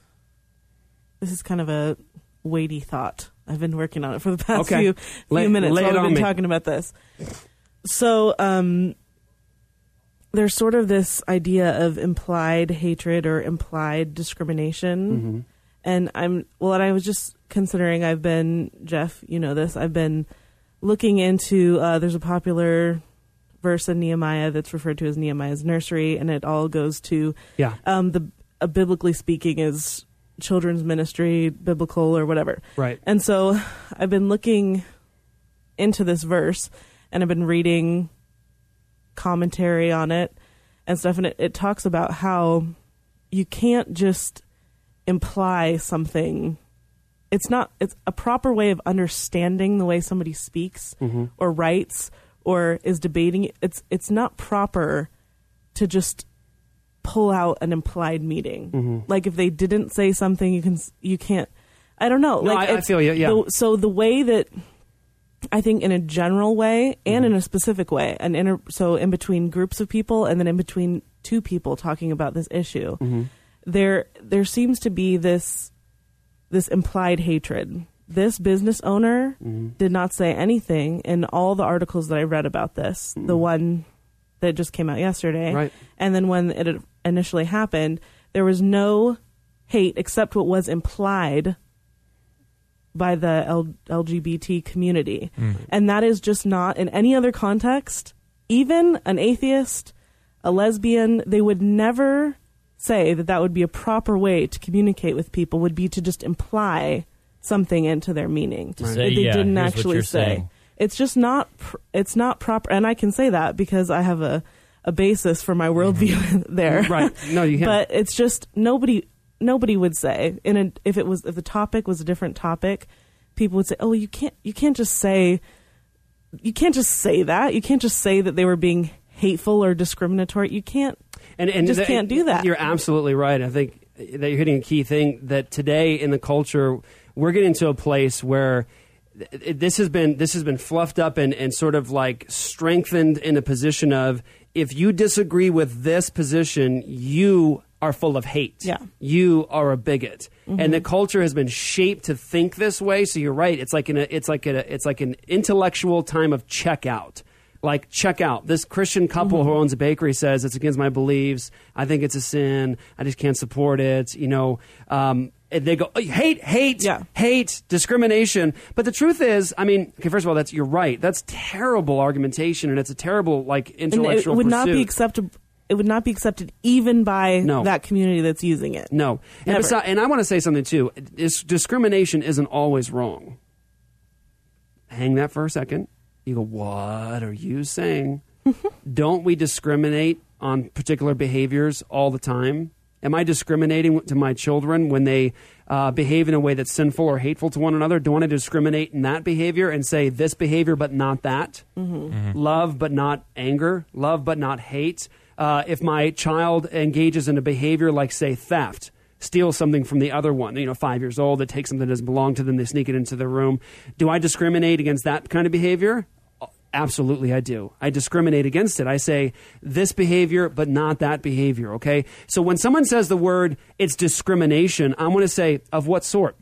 this is kind of a weighty thought. I've been working on it for the past
okay.
few,
lay,
few minutes
lay
while
it
we've
on
been
me.
talking about this. So um, there's sort of this idea of implied hatred or implied discrimination.
Mm-hmm.
And I'm, well, and I was just considering, I've been, Jeff, you know this, I've been looking into, uh, there's a popular verse in Nehemiah that's referred to as Nehemiah's nursery, and it all goes to,
yeah.
um, the uh, biblically speaking is children's ministry, biblical or whatever.
Right.
And so I've been looking into this verse, and I've been reading commentary on it and stuff, and it, it talks about how you can't just imply something. It's not, it's a proper way of understanding the way somebody speaks
mm-hmm.
or writes or is debating. It's, it's not proper to just pull out an implied meaning.
Mm-hmm.
Like if they didn't say something, you can, you can't, I don't know.
No,
like
I, I feel you, yeah.
The, so the way that, I think in a general way and
mm-hmm.
in a specific way, and inter, so in between groups of people and then in between two people talking about this issue,
mm-hmm.
there there seems to be this this implied hatred. This business owner
mm-hmm.
did not say anything in all the articles that I read about this.
Mm-hmm.
The one that just came out yesterday,
right.
and then when it initially happened, there was no hate except what was implied by the L- L G B T community.
Mm.
And that is just not in any other context. Even an atheist, a lesbian, they would never say that that would be a proper way to communicate with people would be to just imply something into their meaning
To say,
that they
yeah,
didn't
here's what
actually
you're
say.
saying.
It's just not. Pr- it's not proper, and I can say that because I have a, a basis for my worldview there.
Right? No, you can't.
But it's just nobody. Nobody would say in a, if it was if the topic was a different topic, people would say, "Oh, you can't. You can't just say. You can't just say that. You can't just say that they were being hateful or discriminatory. You can't.
And, and
just
that-
can't do that."
You're absolutely right. I think that you're hitting a key thing that today in the culture we're getting to a place where th- this has been this has been fluffed up and, and sort of like strengthened in a position of if you disagree with this position, you are full of hate.
Yeah.
You are a bigot.
Mhm.
And the culture has been shaped to think this way. So you're right. It's like an it's like a, it's like an intellectual time of checkout. Like, check out. This Christian couple
Mm-hmm.
who owns a bakery says it's against my beliefs. I think it's a sin. I just can't support it. You know, um, and they go, "Oh, hate, hate, hate, discrimination. But the truth is, I mean, okay, first of all, that's you're right. That's terrible argumentation, and it's a terrible, like,
And
intellectual
it would not be
pursuit.
acceptable. It would not be accepted even by
No.
that community that's using it.
No. And,
Never.
besi- and I want to say something, too. Dis- discrimination isn't always wrong. Hang that for a second. You go, what are you saying? Don't we discriminate on particular behaviors all the time? Am I discriminating to my children when they uh, behave in a way that's sinful or hateful to one another? Do I want to discriminate in that behavior and say this behavior but not that?
Mhm.
Love but not anger? Love but not hate? Uh, if my child engages in a behavior like, say, theft, steals something from the other one, you know, five years old, they take something that doesn't belong to them, they sneak it into their room. Do I discriminate against that kind of behavior? Absolutely, I do. I discriminate against it. I say this behavior, but not that behavior, okay? So when someone says the word, it's discrimination, I'm going to say, of what sort?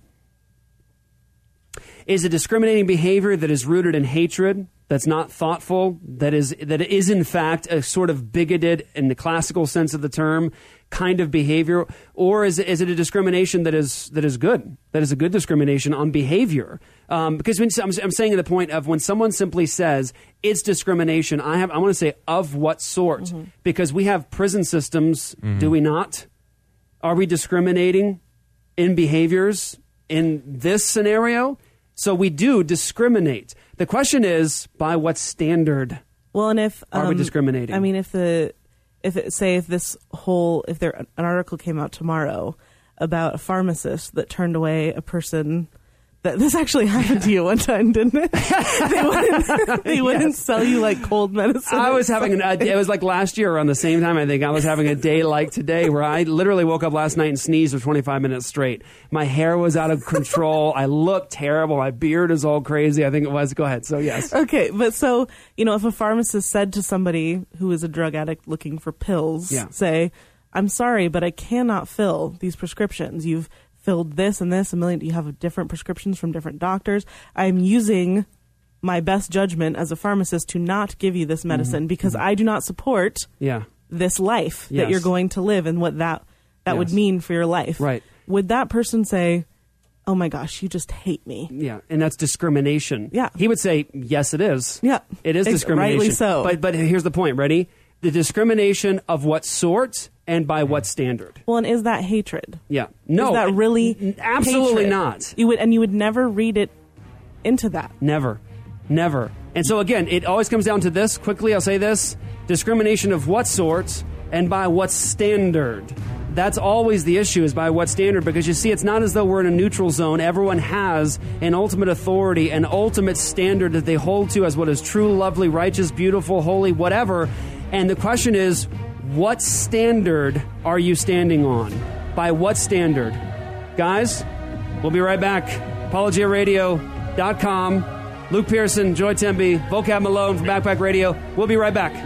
Is it discriminating behavior that is rooted in hatred, that's not thoughtful, that is that is in fact a sort of bigoted, in the classical sense of the term, kind of behavior, or is it, is it a discrimination that is that is good, that is a good discrimination on behavior? Um, because when, I'm, I'm saying at the point of when someone simply says it's discrimination, I have I want to say of what sort?
Mm-hmm.
Because we have prison systems, do we not? Are we discriminating in behaviors in this scenario? So we do discriminate. The question is, by what standard?
Well, and if
Are we
um,
discriminating?
I mean, if the if it, say if this whole if there an article came out tomorrow about a pharmacist that turned away a person. That, this actually happened to you one time, didn't it? They wouldn't, they wouldn't
Yes.
sell you like cold medicine.
I was having an, uh, it was like last year around the same time, I think. I was having a day like today where I literally woke up last night and sneezed for twenty-five minutes straight. My hair was out of control. I looked terrible. My beard is all crazy. I think it was. Go ahead. So, yes.
Okay, but so, you know, if a pharmacist said to somebody who is a drug addict looking for pills,
Yeah.
say, I'm sorry, but I cannot fill these prescriptions. You've filled this and this, a million, you have different prescriptions from different doctors. I'm using my best judgment as a pharmacist to not give you this medicine
Mm-hmm.
because I do not support
Yeah.
this life
Yes.
that you're going to live and what that, that would
Yes.
mean for your life.
Right.
Would that person say, oh my gosh, you just hate me?
Yeah, and that's discrimination.
Yeah.
He would say, yes, it is.
Yeah.
It is
Ex-
discrimination.
rightly so.
But, but here's the point. Ready? The discrimination of what sort and by what standard?
Well, and is that hatred?
Yeah. No.
Is that really
Absolutely
hatred?
not.
You would, and you would never read it into that.
Never. Never. And so, again, it always comes down to this. Quickly, I'll say this. Discrimination of what sort and by what standard? That's always the issue, is by what standard. Because, you see, it's not as though we're in a neutral zone. Everyone has an ultimate authority, an ultimate standard that they hold to as what is true, lovely, righteous, beautiful, holy, whatever. And the question is, what standard are you standing on? By what standard? Guys, we'll be right back. apologia radio dot com. Luke Pearson, Joy Tempe, Vocab Malone from Backpack Radio. We'll be right back.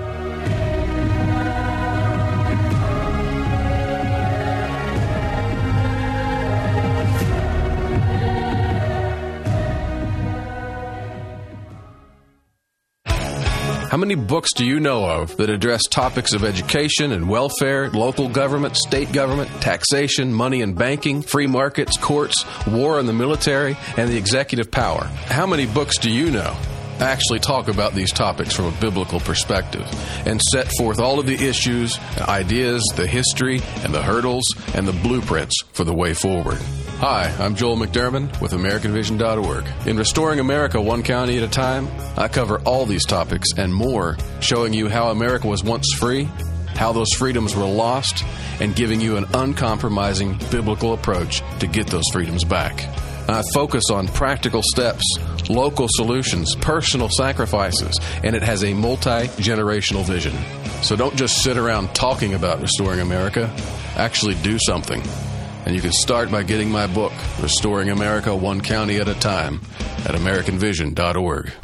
How many books do you know of that address topics of education and welfare, local government, state government, taxation, money and banking, free markets, courts, war and the military, and the executive power? How many books do you know? actually talk about these topics from a biblical perspective and set forth all of the issues, ideas, the history, and the hurdles, and the blueprints for the way forward. Hi, I'm Joel McDermott with American Vision dot org. In Restoring America One County at a Time, I cover all these topics and more, showing you how America was once free, how those freedoms were lost, and giving you an uncompromising biblical approach to get those freedoms back. I focus on practical steps, local solutions, personal sacrifices, and it has a multi-generational vision. So don't just sit around talking about restoring America. Actually do something. And you can start by getting my book, Restoring America One County at a Time, at American Vision dot org.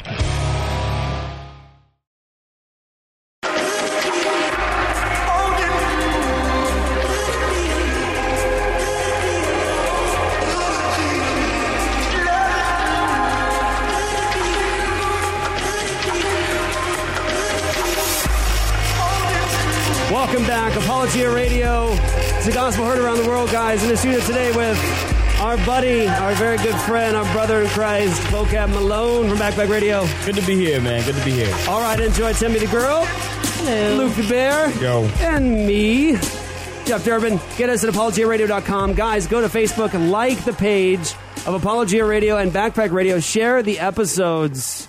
Welcome back. Apologia Radio. It's the gospel heard around the world, guys. In the studio today with our buddy, our very good friend, our brother in Christ, Vocab Malone from Backpack Radio.
Good to be here, man. Good to be here.
All right, enjoy Timmy the Girl.
Hello.
Luke the Bear.
Yo.
And me, Jeff Durbin. Get us at apologia radio dot com. Guys, go to Facebook and like the page of Apologia Radio and Backpack Radio. Share the episodes.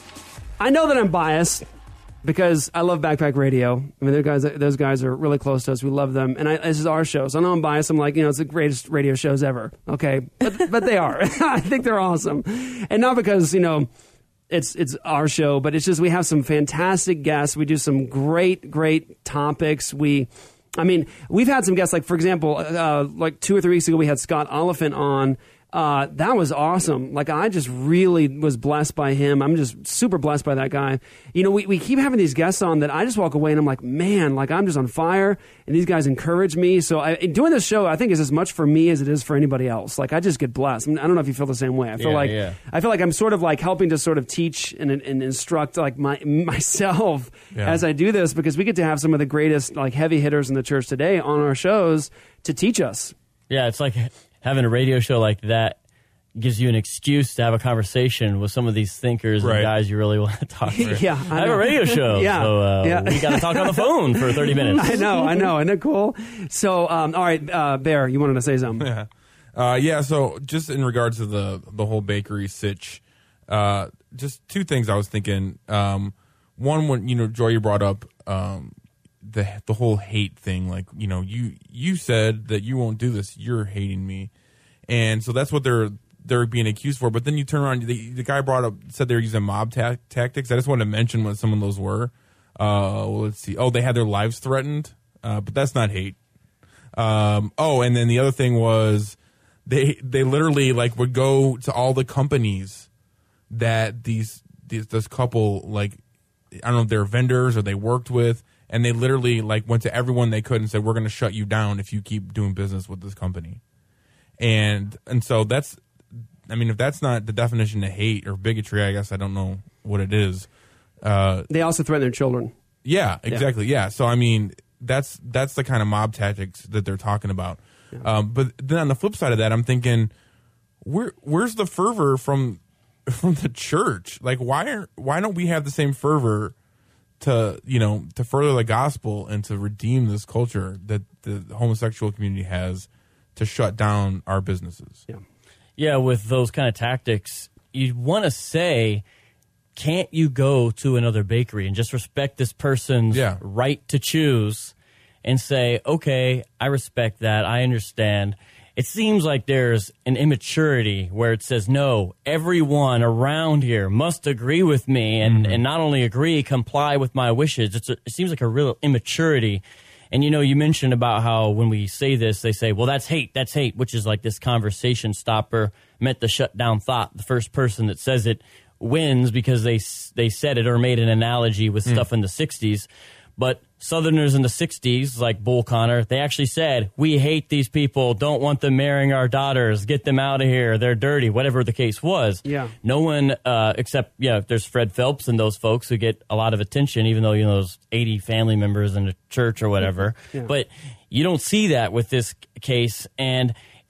I know that I'm biased, because I love Backpack Radio. I mean, those guys, those guys are really close to us. We love them. And I, this is our show. So I know I'm biased. I'm like, you know, it's the greatest radio shows ever. Okay. But, but they are. I think they're awesome. And not because, you know, it's it's our show, but it's just we have some fantastic guests. We do some great, great topics. We, I mean, we've had some guests, like, for example, uh, like two or three weeks ago, we had Scott Oliphant on. Uh, that was awesome. Like, I just really was blessed by him. I'm just super blessed by that guy. You know, we, we keep having these guests on that I just walk away and I'm like, man, like, I'm just on fire, and these guys encourage me. So I, doing this show, I think, is as much for me as it is for anybody else. Like, I just get blessed. I, mean, I don't know if you feel the same way. I feel
Yeah,
like
yeah.
I feel like I'm sort of like helping to sort of teach and, and instruct like my myself
Yeah.
as I do this, because we get to have some of the greatest like heavy hitters in the church today on our shows to teach us.
Yeah, it's like having a radio show like that gives you an excuse to have a conversation with some of these thinkers
Right.
and guys you really want to talk to.
Yeah,
I,
I
have
know.
a radio show,
Yeah,
so uh,
yeah.
we got to talk on the phone for thirty minutes.
I know, I know. Isn't it cool? So, um, all right, uh, Bear, you wanted to say something.
Yeah. Uh, yeah, so just in regards to the the whole bakery sitch, uh, just two things I was thinking. Um, one, when, you know, Joy, you brought up um, the the whole hate thing. Like, you know, you you said that you won't do this. You're hating me. And so that's what they're they're being accused for. But then you turn around, the, the guy brought up, said they were using mob ta- tactics. I just wanted to mention what some of those were. Uh, well, let's see. Oh, they had their lives threatened. Uh, but that's not hate. Um, oh, and then the other thing was they they literally like would go to all the companies that these, these this couple, like, I don't know if they're vendors or they worked with, and they literally like went to everyone they could and said, we're going to shut you down if you keep doing business with this company. And and so that's, I mean, if that's not the definition of hate or bigotry, I guess I don't know what it is. Uh,
They also threaten their children.
yeah, exactly. Yeah. So I mean, that's that's the kind of mob tactics that they're talking about.
Yeah.
Um, but then on the flip side of that, I'm thinking, where where's the fervor from from the church? Like, why are why don't we have the same fervor to, you know, to further the gospel and to redeem this culture that the homosexual community has to shut down our businesses?
Yeah.
Yeah, with those kind of tactics, you want to say, can't you go to another bakery and just respect this person's
Yeah.
right to choose and say, okay, I respect that, I understand. It seems like there's an immaturity where it says, no, everyone around here must agree with me and,
Mm-hmm.
and not only agree, comply with my wishes. It's a, it seems like a real immaturity. And, you know, you mentioned about how when we say this, they say, well, that's hate, that's hate, which is like this conversation stopper meant to shut down thought. The first person that says it wins because they they said it or made an analogy with
Mm.
stuff in the sixties. But Southerners in the sixties, like Bull Connor, they actually said, we hate these people, don't want them marrying our daughters, get them out of here, they're dirty, whatever the case was.
Yeah.
No one, uh, except, yeah, there's Fred Phelps and those folks who get a lot of attention, even though, you know, there's eighty family members in the church or whatever.
Yeah.
But you don't see that with this case, and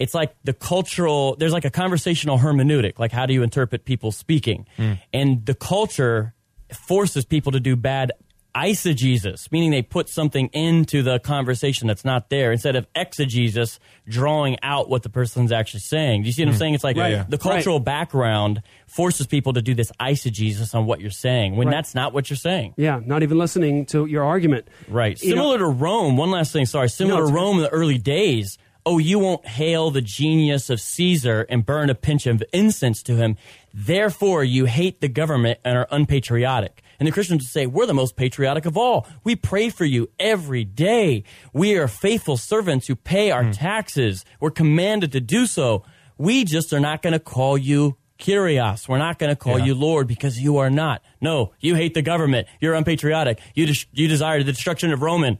it's like the cultural, there's like a conversational hermeneutic, like how do you interpret people speaking? Mm. And the culture forces people to do bad eisegesis, meaning they put something into the conversation that's not there instead of exegesis, drawing out what the person's actually saying. Do you see what mm. I'm saying? It's like
yeah, yeah.
the cultural
right.
background forces people to do this eisegesis on what you're saying when
right.
that's not what you're saying.
Yeah, not even listening to your argument.
Right.
You
Similar
know,
to Rome, one last thing, sorry, similar
no,
to Rome in the early days, oh, you won't hail the genius of Caesar and burn a pinch of incense to him. Therefore, you hate the government and are unpatriotic. And the Christians would say, we're the most patriotic of all. We pray for you every day. We are faithful servants who pay our mm. taxes. We're commanded to do so. We just are not going to call you Kyrios. We're not going to call yeah. you Lord because you are not. No, you hate the government. You're unpatriotic. You, des- you desire the destruction of Roman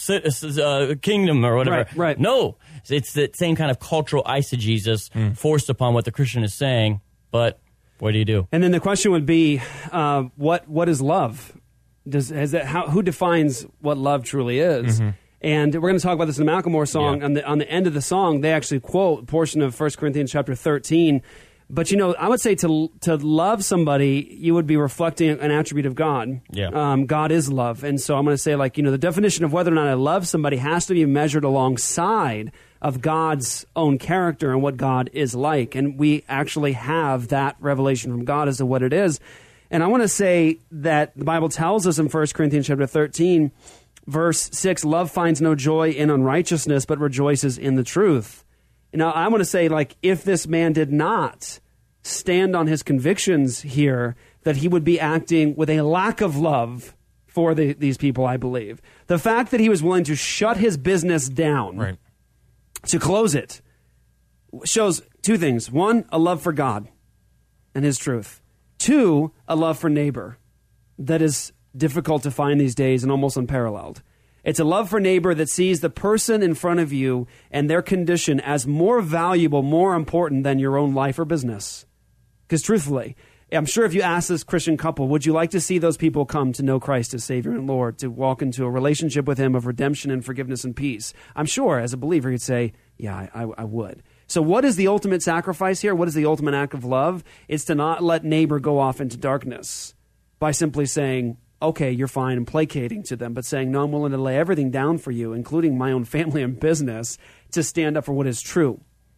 uh, kingdom or whatever.
Right, right.
No, it's the same kind of cultural eisegesis mm. forced upon what the Christian is saying, but what do you do?
And then the question would be, uh, what what is love? Does has that how who defines what love truly is? Mm-hmm. And we're going to talk about this in the Macklemore song. Yeah. On the on the end of the song, they actually quote a portion of First Corinthians chapter thirteen. But you know, I would say to to love somebody, you would be reflecting an attribute of God.
Yeah.
Um, God is love, and so I'm going to say, like, you know, the definition of whether or not I love somebody has to be measured alongside of God's own character and what God is like. And we actually have that revelation from God as to what it is. And I want to say that the Bible tells us in First Corinthians chapter thirteen, verse six, love finds no joy in unrighteousness, but rejoices in the truth. Now, I want to say, like, if this man did not stand on his convictions here, that he would be acting with a lack of love for the, these people, I believe. The fact that he was willing to shut his business down,
right.
to close it, shows two things. One, a love for God and his truth. Two, a love for neighbor that is difficult to find these days and almost unparalleled. It's a love for neighbor that sees the person in front of you and their condition as more valuable, more important than your own life or business. Because truthfully, I'm sure if you ask this Christian couple, would you like to see those people come to know Christ as Savior and Lord, to walk into a relationship with him of redemption and forgiveness and peace? I'm sure as a believer you'd say, yeah, I, I would. So what is the ultimate sacrifice here? What is the ultimate act of love? It's to not let neighbor go off into darkness by simply saying, okay, you're fine, and placating to them, but saying, no, I'm willing to lay everything down for you, including my own family and business, to stand up for what is true.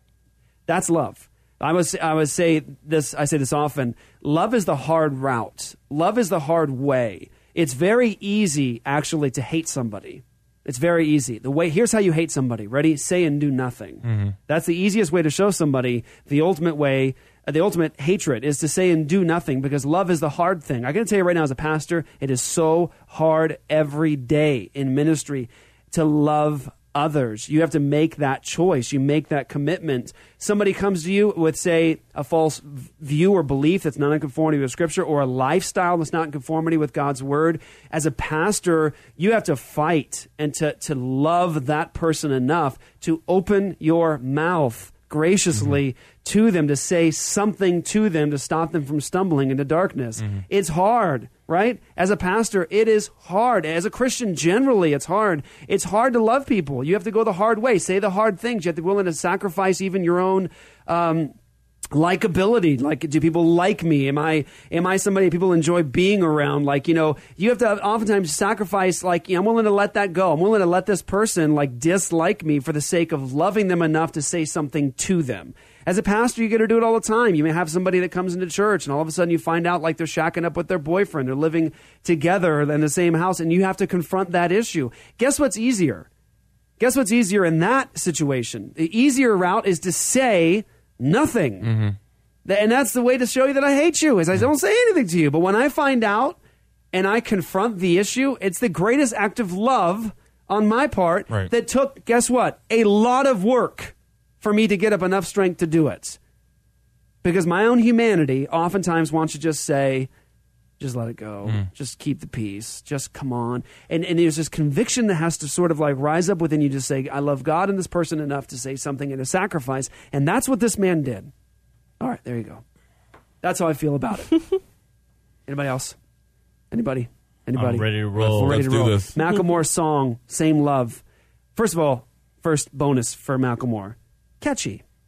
That's love. I would I would say this. I say this often. Love is the hard route. Love is the hard way. It's very easy, actually, to hate somebody. It's very easy. The way here's how you hate somebody. Ready? Say and do nothing. Mm-hmm. That's the easiest way to show somebody the ultimate way. Uh, the ultimate hatred is to say and do nothing, because love is the hard thing. I got to tell you right now, as a pastor, it is so hard every day in ministry to love others. You have to make that choice. You make that commitment. Somebody comes to you with, say, a false view or belief that's not in conformity with Scripture, or a lifestyle that's not in conformity with God's Word. As a pastor, you have to fight and to, to love that person enough to open your mouth graciously mm-hmm. to them, to say something to them to stop them from stumbling into darkness. Mm-hmm. It's hard, right? As a pastor, it is hard. As a Christian, generally, it's hard. It's hard to love people. You have to go the hard way, say the hard things. You have to be willing to sacrifice even your own um, likability. Like, do people like me? Am I am I somebody people enjoy being around? Like, you know, you have to oftentimes sacrifice, like, you know, I'm willing to let that go. I'm willing to let this person, like, dislike me for the sake of loving them enough to say something to them. As a pastor, you get to do it all the time. You may have somebody that comes into church, and all of a sudden you find out, like, they're shacking up with their boyfriend. They're living together in the same house, and you have to confront that issue. Guess what's easier? Guess what's easier in that situation? The easier route is to say nothing. Mm-hmm. And that's the way to show you that I hate you, is I don't say anything to you. But when I find out and I confront the issue, it's the greatest act of love on my part right. that took, guess what, a lot of work for me to get up enough strength to do it. Because my own humanity oftentimes wants to just say, just let it go. Mm. Just keep the peace. Just come on. And and there's this conviction that has to sort of like rise up within you to say, I love God and this person enough to say something in a sacrifice. And that's what this man did. All right, there you go. That's how I feel about it. Anybody else? Anybody? Anybody?
I'm ready to roll.
We're ready
Let's
to roll.
do this.
Macklemore's song, Same Love. First of all, first bonus for Macklemore. Catchy.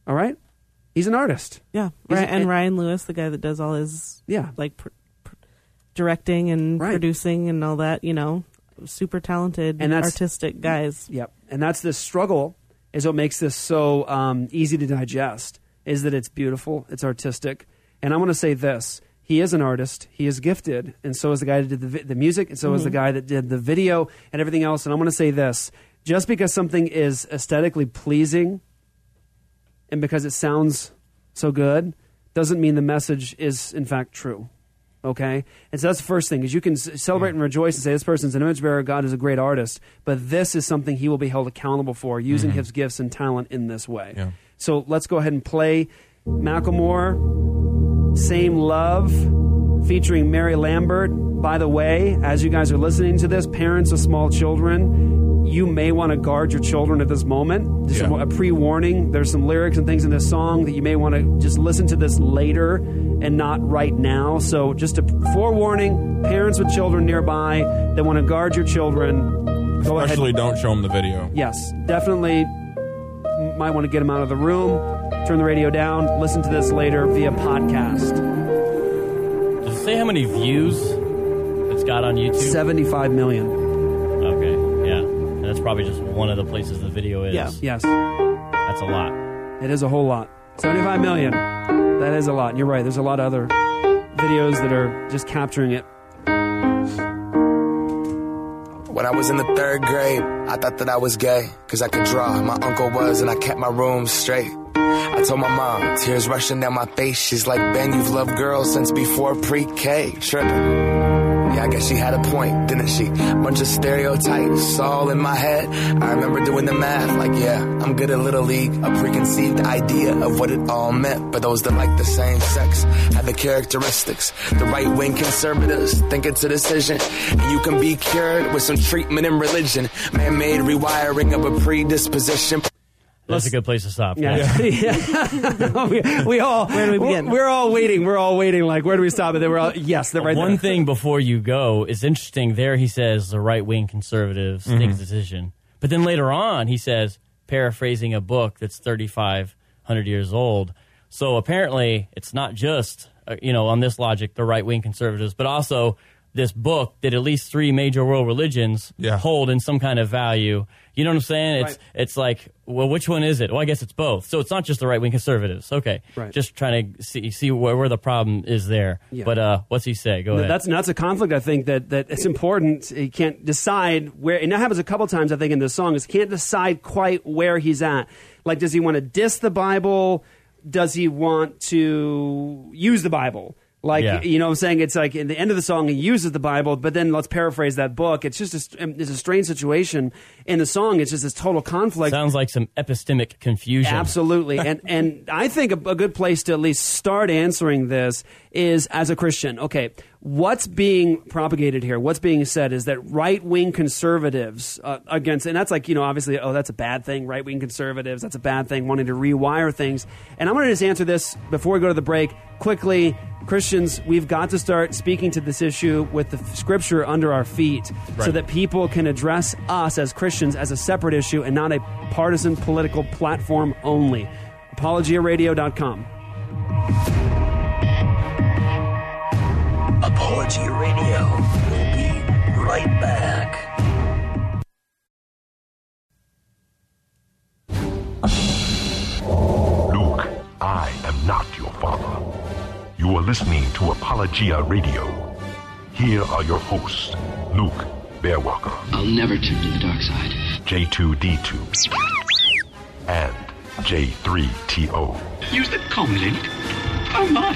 All right? He's an artist.
Yeah.
He's
Ryan,
a-
and Ryan Lewis, the guy that does all his
yeah.
like pr- pr- directing and
Right.
producing and all that, you know, super talented,
And that's-
artistic guys.
Yep. And that's the struggle is what makes this so um, easy to digest, is that it's beautiful, it's artistic. And I want to say this. He is an artist. He is gifted. And so is the guy that did the, vi- the music, and so is the
Mhm.
guy that did the video and everything else. And I want to say this. Just because something is aesthetically pleasing and because it sounds so good doesn't mean the message is, in fact, true. Okay? And so that's the first thing, is you can s- celebrate and rejoice and say this person's an image bearer, God is a great artist, but this is something he will be held accountable for, using
Mhm.
his gifts and talent in this way.
Yeah.
So let's go ahead and play Macklemore, Same Love, featuring Mary Lambert. By the way, as you guys are listening to this, parents of small children, you may want to guard your children at this moment. Just
Yeah.
a pre-warning. There's some lyrics and things in this song that you may want to just listen to this later and not right now. So just a forewarning, parents with children nearby that want to guard your children, go ahead.
Especially don't show them the video.
Yes, definitely might want to get them out of the room, turn the radio down, listen to this later via podcast.
Does it say how many views it's got on YouTube?
seventy-five million.
Okay, yeah. And that's probably just one of the places the video is.
Yeah. Yes.
That's a lot.
It is a whole lot. seventy-five million. That is a lot. And you're right. There's a lot of other videos that are just capturing it.
When I was in the third grade, I thought that I was gay, cause I could draw. My uncle was, and I kept my room straight. I told my mom, tears rushing down my face. She's like, Ben, you've loved girls since before pre-K. Tripping. Yeah, I guess she had a point, didn't she? Bunch of stereotypes all in my head. I remember doing the math, like, yeah, I'm good at Little League. A preconceived idea of what it all meant. But those that like the same sex had the characteristics. The right-wing conservatives think it's a decision. And you can be cured with some treatment and religion. Man-made rewiring of a predisposition.
That's a good place to stop.
Yeah. Yeah. we, we all,
Where do we begin?
We're all waiting. We're all waiting. Like, where do we stop? And then we're all, yes, they're right
One
there.
thing before you go is interesting. There he says the right-wing conservatives
Mhm.
think it's a decision. But then later on he says, paraphrasing a book that's thirty-five hundred years old. So apparently it's not just, uh, you know, on this logic, the right-wing conservatives, but also this book that at least three major world religions
Yeah.
hold in some kind of value. You know what I'm saying? It's
Right.
it's like, well, which one is it? Well, I guess it's both. So it's not just the right wing conservatives. Okay,
Right.
just trying to see see where, where the problem is there.
Yeah.
But uh, what's he say? Go ahead.
That's that's a conflict. I think that that it's important. He can't decide where. And that happens a couple times. I think in this song is he can't decide quite where he's at. Like, does he want to diss the Bible? Does he want to use the Bible? Like,
Yeah.
you know what I'm saying? It's like in the end of the song, he uses the Bible, but then let's paraphrase that book. It's just a, it's a strange situation in the song. It's just this total conflict.
Sounds like some epistemic confusion.
Absolutely. and and I think a, a good place to at least start answering this is as a Christian. Okay, what's being propagated here? What's being said is that right-wing conservatives uh, against, and that's like, you know, obviously, oh, that's a bad thing, right-wing conservatives, that's a bad thing, wanting to rewire things. And I'm going to just answer this before we go to the break quickly. Christians, we've got to start speaking to this issue with the scripture under our feet so
Right.
that people can address us as Christians as a separate issue and not a partisan political platform only. apologia radio dot com.
Apologia Radio will be right back.
Luke, I am not your father. You are listening to Apologia Radio. Here are your hosts, Luke Bearwalker.
I'll never turn to the dark side.
J two D two. And J three T O.
Use the com link. Oh my.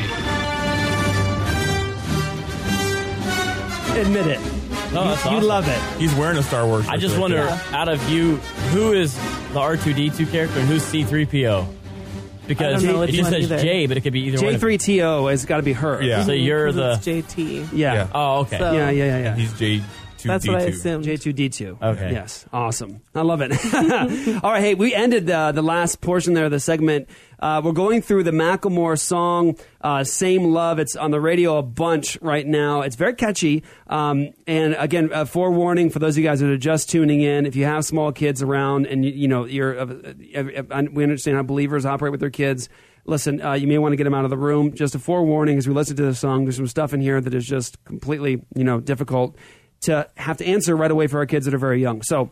Admit it.
Oh,
you,
that's
you
awesome.
love it.
He's wearing a Star Wars
I
shirt
just
there,
wonder,
too.
out of you, who is the R two D two character and who's C three P O? Because
I don't know
it
which
just
one
says
either.
J, but it could be either one.
J
of
three T O has got to be her.
Yeah.
So you're the
It's J T.
Yeah.
Yeah.
Oh, okay.
So-
Yeah, yeah, yeah, yeah.
And he's J two
That's
D two.
what I assumed.
J two D two.
Okay.
Yes. Awesome. I love it. All right. Hey, we ended uh, the last portion there of the segment. Uh, we're going through the Macklemore song, uh, Same Love. It's on the radio a bunch right now. It's very catchy. Um, and again, a forewarning for those of you guys that are just tuning in. If you have small kids around and, you, you know, you're, uh, uh, we understand how believers operate with their kids. Listen, uh, you may want to get them out of the room. Just a forewarning as we listen to the song. There's some stuff in here that is just completely, you know, difficult to have to answer right away for our kids that are very young. So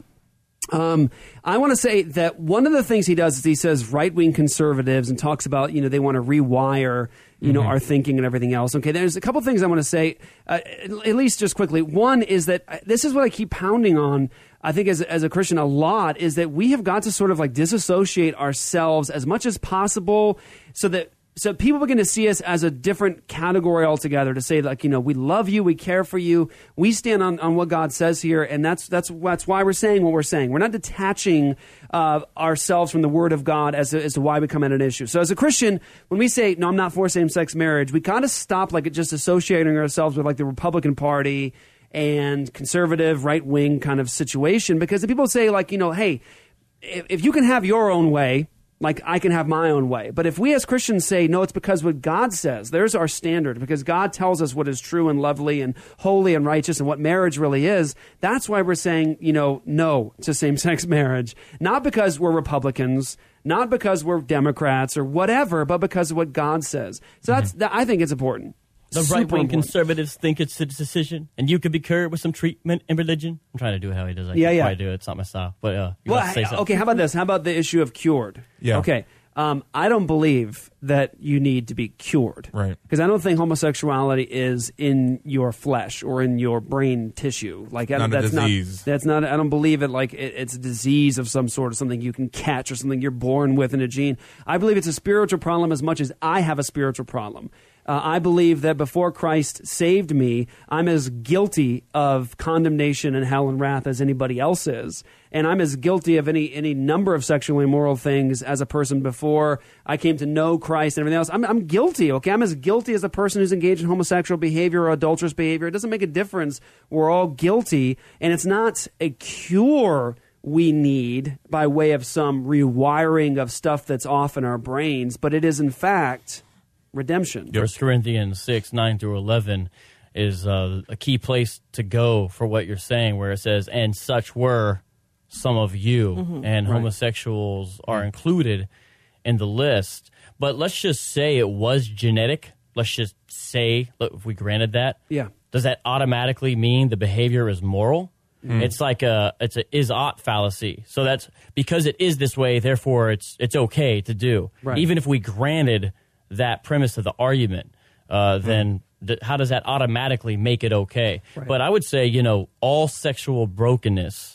um, I want to say that one of the things he does is he says right-wing conservatives and talks about, you know, they want to rewire, you know, mm-hmm. our thinking and everything else. Okay, there's a couple things I want to say, uh, at least just quickly. One is that uh, this is what I keep pounding on, I think as, as a Christian a lot, is that we have got to sort of like disassociate ourselves as much as possible so that So people begin to see us as a different category altogether, to say, like, you know, we love you, we care for you, we stand on, on what God says here, and that's that's that's why we're saying what we're saying. We're not detaching uh, ourselves from the Word of God as to, as to why we come at an issue. So as a Christian, when we say, no, I'm not for same-sex marriage, we got to stop like just associating ourselves with like the Republican Party and conservative, right-wing kind of situation, because the people say, like, you know, hey, if, if you can have your own way, like I can have my own way. But if we as Christians say, no, it's because what God says, there's our standard, because God tells us what is true and lovely and holy and righteous and what marriage really is, that's why we're saying, you know, no to same-sex marriage. Not because we're Republicans, not because we're Democrats or whatever, but because of what God says. So that's, mm-hmm. that, I think it's important.
The
Super
right-wing
important.
conservatives think it's a decision, and you could be cured with some treatment and religion. I'm trying to do it how he does. I
Yeah,
can't
yeah.
quite do it. It's not my style. But uh, you
Well,
want to say something?
okay, how about this? How about the issue of cured?
Yeah.
Okay. Um, I don't believe that you need to be cured.
Right.
Because I don't think homosexuality is in your flesh or in your brain tissue. Like I,
Not a
that's
disease.
not that's not. I don't believe it. Like it, it's a disease of some sort, or something you can catch, or something you're born with in a gene. I believe it's a spiritual problem as much as I have a spiritual problem. Uh, I believe that before Christ saved me, I'm as guilty of condemnation and hell and wrath as anybody else is. And I'm as guilty of any any number of sexually immoral things as a person before I came to know Christ and everything else. I'm, I'm guilty, okay? I'm as guilty as a person who's engaged in homosexual behavior or adulterous behavior. It doesn't make a difference. We're all guilty. And it's not a cure we need by way of some rewiring of stuff that's off in our brains, but it is, in fact, redemption.
First Corinthians six, nine through eleven is uh, a key place to go for what you're saying, where it says, and such were some of you,
Mhm.
and
Right.
homosexuals are included in the list. But let's just say it was genetic. Let's just say, look, if we granted that,
Yeah.
does that automatically mean the behavior is moral?
Mm.
It's like a it's a is-ought fallacy. So that's because it is this way, therefore it's it's okay to do.
Right.
Even if we granted that premise of the argument, uh, then th- how does that automatically make it okay?
Right.
But I would say, you know, all sexual brokenness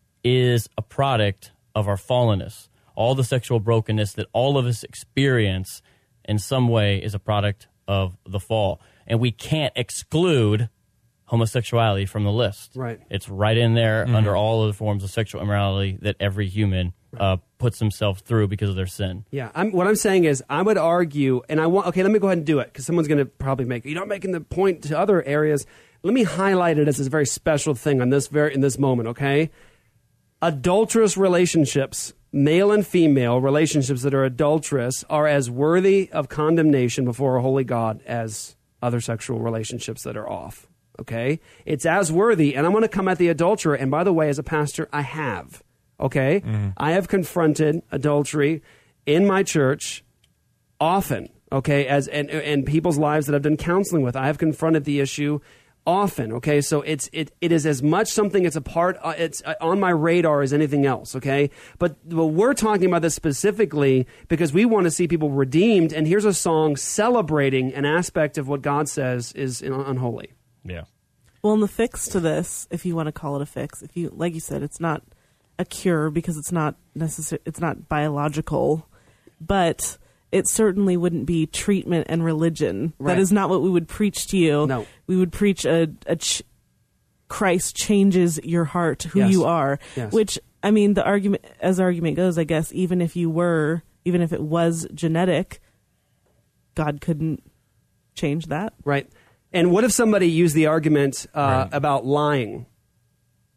is a product of our fallenness. All the sexual brokenness that all of us experience in some way is a product of the fall. And we can't exclude homosexuality from the list.
Right.
It's right in there
Mhm.
under all of the forms of sexual immorality that every human uh, puts himself through because of their sin.
Yeah, I'm, what I'm saying is I would argue, and I want, okay, let me go ahead and do it, because someone's going to probably make, you're not making the point to other areas. Let me highlight it as a very special thing on this very in this moment, okay? Adulterous relationships, male and female relationships that are adulterous, are as worthy of condemnation before a holy God as other sexual relationships that are off, okay? It's as worthy, and I'm going to come at the adulterer, and by the way, as a pastor, I have. Okay,
Mhm.
I have confronted adultery in my church often. Okay, as and and people's lives that I've done counseling with, I have confronted the issue often. Okay, so it's it it is as much something it's a part. Uh, it's on my radar as anything else. Okay, but well, we're talking about this specifically because we want to see people redeemed. And here's a song celebrating an aspect of what God says is unholy.
Yeah.
Well, and the fix to this, if you want to call it a fix, if you like you said, it's not a cure because it's not necessary. It's not biological, but it certainly wouldn't be treatment and religion.
Right.
That is not what we would preach to you.
No,
we would preach a, a ch- Christ changes your heart, who
Yes.
you are.
Yes.
Which I mean, the argument, as the argument goes, I guess, even if you were, even if it was genetic, God couldn't change that.
Right. And what if somebody used the argument uh,
Right.
about lying?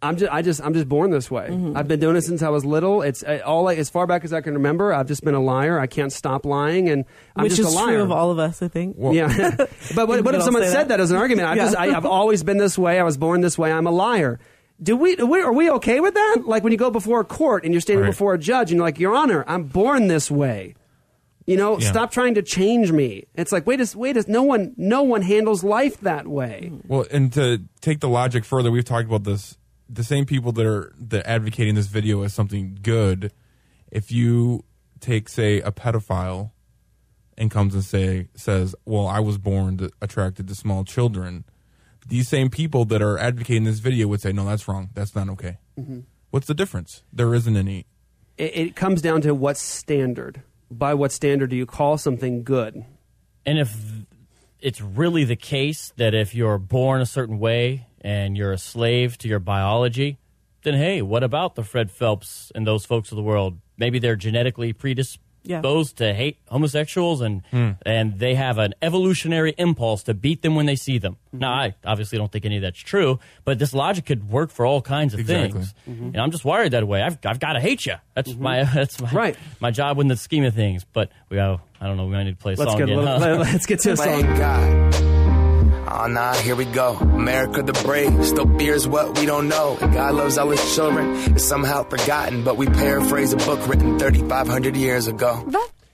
I'm just, I just, I'm just born this way.
Mm-hmm.
I've been doing it since I was little. It's uh, all like, as far back as I can remember. I've just been a liar. I can't stop lying, and I'm
Which
just
is
a liar.
true of all of us, I think.
Yeah, but what, what if
I'll
someone
say
said
that.
that as an argument? I've
Yeah.
just, I, I've always been this way. I was born this way. I'm a liar. Do we, do we? Are we okay with that? Like when you go before a court and you're standing
Right.
before a judge and you're like, Your Honor, I'm born this way. You know,
Yeah.
stop trying to change me. It's like, wait a, wait a, no one, no one handles life that way.
Well, and to take the logic further, we've talked about this. The same people that are that advocating this video as something good, if you take, say, a pedophile and comes and say says, "Well, I was born to, attracted to small children," these same people that are advocating this video would say, "No, that's wrong. That's not okay."
Mm-hmm.
What's the difference? There isn't any.
It, it comes down to what standard. By what standard do you call something good?
And if it's really the case that if you're born a certain way and you're a slave to your biology, then hey, what about the Fred Phelps and those folks of the world? Maybe they're genetically predisposed
Yeah.
to hate homosexuals, and and they have an evolutionary impulse to beat them when they see them. Now, I obviously don't think any of that's true, but this logic could work for all kinds of
Exactly.
things. And I'm just wired that way. I've I've got to hate you. That's my that's my
Right.
my job in the scheme of things. But we have, I don't know. We might need to play a
Let's
song
get a
again.
little,
huh?
let's get to a
Thank
song.
God. Oh, nah, here we go. America the brave still fears what we don't know. And God loves all his children. It's somehow forgotten, but we paraphrase a book written thirty-five hundred years ago.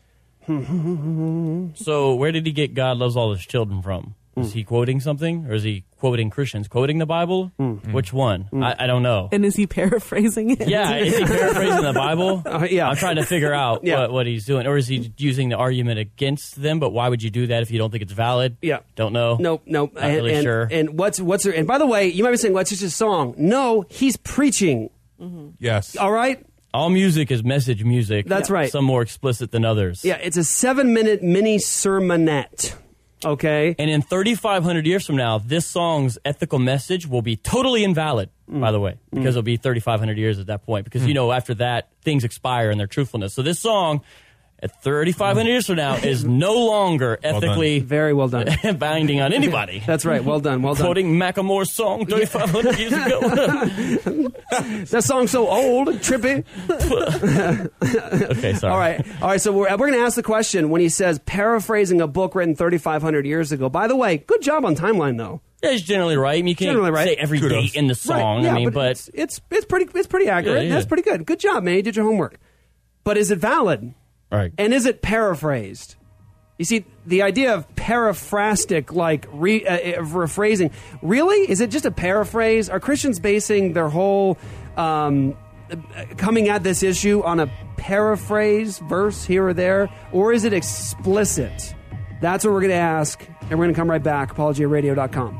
So where did he get God loves all his children from? Is he quoting something, or is he quoting Christians quoting the Bible? Which one? I, I don't know.
And is he paraphrasing it?
Yeah, is he paraphrasing the Bible?
Uh, yeah.
I'm trying to figure out
Yeah.
what, what he's doing. Or is he using the argument against them? But why would you do that if you don't think it's valid?
Yeah.
Don't know.
Nope, nope.
Not
and,
really
and,
sure.
And what's what's and by the way, you might be saying, "What's just a song?" No, he's preaching.
Yes.
All right.
All music is message music.
That's right.
Some more explicit than others.
Yeah, it's a seven-minute mini sermonette. Okay.
And in thirty-five hundred years from now, this song's ethical message will be totally invalid, by the way, because it'll be thirty-five hundred years at that point. Because, you know, after that, things expire in their truthfulness. So this song, at thirty-five hundred years from now, is no longer ethically
Very well done.
binding on anybody.
That's right. Well done. Well done.
Quoting Macklemore's song thirty-five hundred years ago.
That song's so old, trippy.
Okay, sorry.
All right. All right. So we're, we're going to ask the question when he says paraphrasing a book written thirty-five hundred years ago. By the way, good job on timeline, though.
Yeah, it's generally right. I mean, you can't
Generally right.
say every
Kudos.
date in the song.
Right, yeah,
I mean, but,
it's, it's it's pretty it's pretty accurate.
Yeah, yeah.
That's pretty good. Good job, man. You did your homework. But is it valid?
right.
And is it paraphrased? You see, the idea of paraphrastic, like re, uh, uh, rephrasing, really? Is it just a paraphrase? Are Christians basing their whole um, uh, coming at this issue on a paraphrase verse here or there? Or is it explicit? That's what we're going to ask, and we're going to come right back. apologia radio dot com.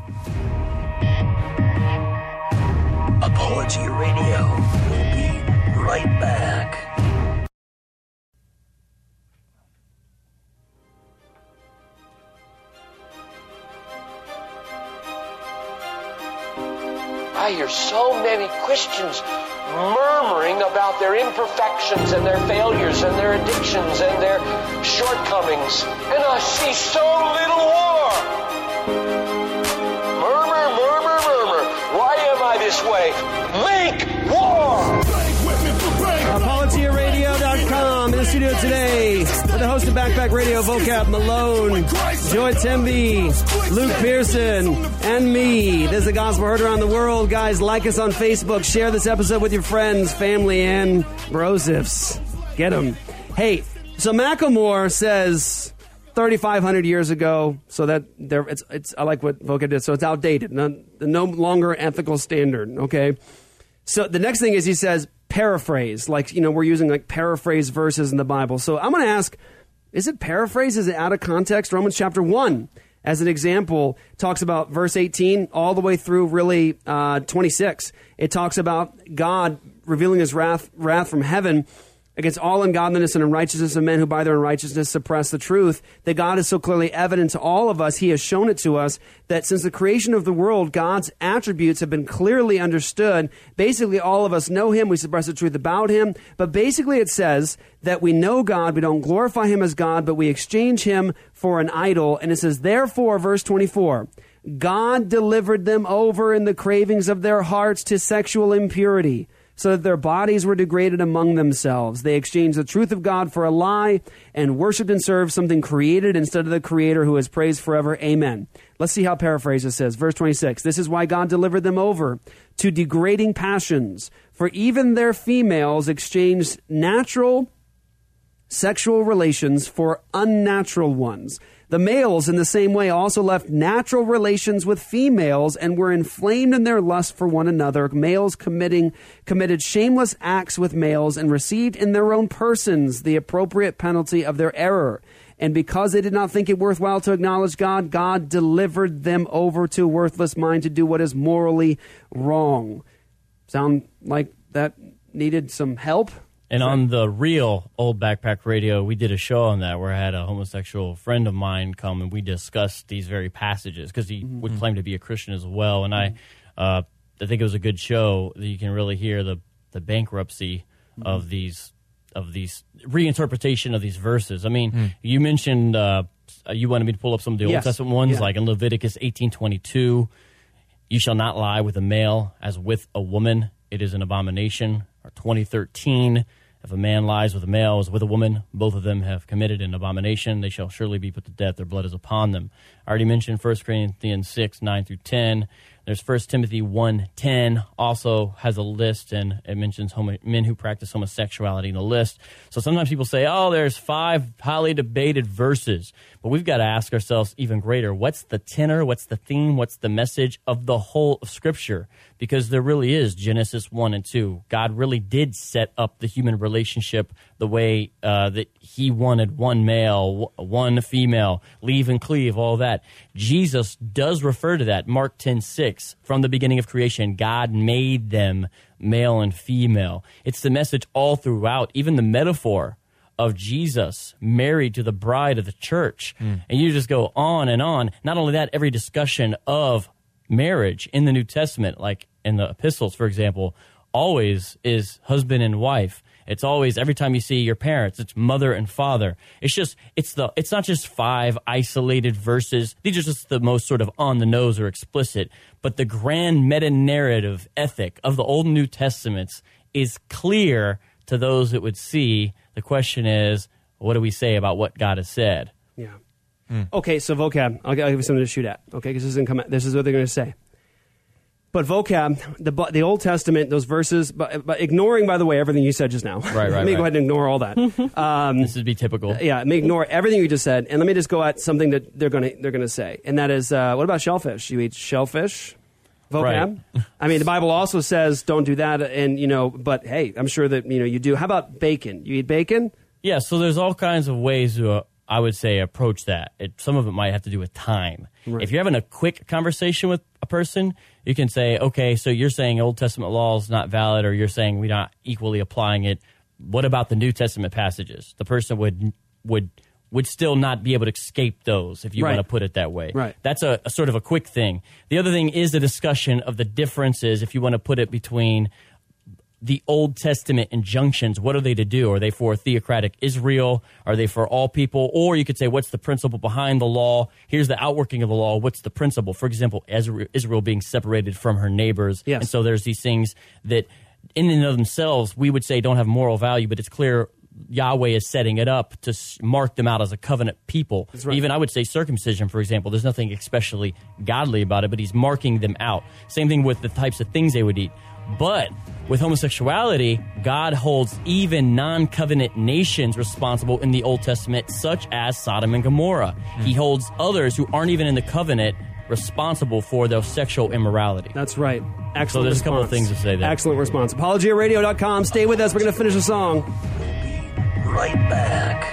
Apologia Radio will be right back.
I hear so many Christians murmuring about their imperfections and their failures and their addictions and their shortcomings. And I see so little war. Murmur, murmur, murmur. Why am I this way? Make war!
apologia radio dot com in the studio today with the host of Backpack Radio, Vocab Malone, Joy Temby, Luke Pearson, and me. This is the gospel heard around the world. Guys, like us on Facebook. Share this episode with your friends, family, and brosifs. Get them. Hey, so Macklemore says thirty-five hundred years ago, so that there, it's, it's, I like what Vocab did, so it's outdated. No, no longer ethical standard, okay? So the next thing is he says paraphrase, like, you know, we're using like paraphrase verses in the Bible. So I'm going to ask, is it paraphrase? Is it out of context? Romans chapter one, as an example, talks about verse eighteen all the way through really uh, twenty-six. It talks about God revealing his wrath, wrath from heaven against all ungodliness and unrighteousness of men who by their unrighteousness suppress the truth, that God is so clearly evident to all of us, he has shown it to us, that since the creation of the world, God's attributes have been clearly understood. Basically, all of us know him, we suppress the truth about him, but basically it says that we know God, we don't glorify him as God, but we exchange him for an idol, and it says, therefore, verse twenty-four, God delivered them over in the cravings of their hearts to sexual impurity, so that their bodies were degraded among themselves. They exchanged the truth of God for a lie and worshipped and served something created instead of the Creator, who is praised forever. Amen. Let's see how paraphrases says. Verse twenty-six, this is why God delivered them over to degrading passions, for even their females exchanged natural sexual relations for unnatural ones. The males, in the same way, also left natural relations with females and were inflamed in their lust for one another. Males committing committed shameless acts with males and received in their own persons the appropriate penalty of their error. And because they did not think it worthwhile to acknowledge God, God delivered them over to a worthless mind to do what is morally wrong. Sound like that needed some help?
And on the real Old Backpack Radio, we did a show on that where I had a homosexual friend of mine come and we discussed these very passages because he mm-hmm. would claim to be a Christian as well. And mm-hmm. I uh, I think it was a good show that you can really hear the, the bankruptcy mm-hmm. of these of these reinterpretation of these verses. I mean, mm. you mentioned uh, you wanted me to pull up some of the yes. Old Testament ones, yeah. like in Leviticus eighteen twenty-two, you shall not lie with a male as with a woman. It is an abomination. Or twenty thirteen, if a man lies with a male as with a woman, both of them have committed an abomination. They shall surely be put to death. Their blood is upon them. I already mentioned First Corinthians six, nine through ten. There's First Timothy one ten, also has a list, and it mentions homo- men who practice homosexuality in the list. So sometimes people say, oh, there's five highly debated verses. But we've got to ask ourselves even greater, what's the tenor, what's the theme, what's the message of the whole of Scripture? Because there really is Genesis one and two. God really did set up the human relationship the way uh, that he wanted, one male, one female, leave and cleave, all that. Jesus does refer to that. Mark ten six, from the beginning of creation, God made them male and female. It's the message all throughout, even the metaphor of Jesus married to the bride of the church. Mm. And you just go on and on. Not only that, every discussion of marriage in the New Testament, like in the epistles, for example, always is husband and wife. It's always, every time you see your parents, it's mother and father. It's just, it's the, it's not just five isolated verses. These are just the most sort of on the nose or explicit. But the grand meta-narrative ethic of the Old and New Testaments is clear to those that would see. The question is, what do we say about what God has said?
Yeah. Mm. Okay, so vocab. I'll, I'll give you something to shoot at. Okay, because this isn't come. This is what they're going to say. But vocab, the the Old Testament, those verses, but, but ignoring, by the way, everything you said just now.
Right, right.
Let me
right.
go ahead and ignore all that. Um,
this would be typical.
Yeah, let me ignore everything you just said, and let me just go at something that they're going to they're going to say, and that is, uh, what about shellfish? You eat shellfish? Vocab. Right. I mean, the Bible also says don't do that, and you know. But hey, I'm sure that you know you do. How about bacon? You eat bacon?
Yeah. So there's all kinds of ways to, uh, I would say, approach that. It, some of it might have to do with time. Right. If you're having a quick conversation with a person, you can say, okay, so you're saying Old Testament law is not valid, or you're saying we're not equally applying it. What about the New Testament passages? The person would would. would still not be able to escape those, if you
right.
want to put it that way.
Right.
That's a, a sort of a quick thing. The other thing is the discussion of the differences, if you want to put it between the Old Testament injunctions. What are they to do? Are they for theocratic Israel? Are they for all people? Or you could say, what's the principle behind the law? Here's the outworking of the law. What's the principle? For example, Israel being separated from her neighbors.
Yes.
And so there's these things that in and of themselves we would say don't have moral value, but it's clear Yahweh is setting it up to mark them out as a covenant people.
Right.
Even I would say circumcision, for example, there's nothing especially godly about it, but he's marking them out. Same thing with the types of things they would eat. But with homosexuality, God holds even non-covenant nations responsible in the Old Testament, such as Sodom and Gomorrah. Mm. He holds others who aren't even in the covenant responsible for their sexual immorality.
That's right. Excellent
So there's
response.
a couple of things to say there.
Excellent response. apologia radio dot com. Stay with us. We're going to finish the song.
Right back.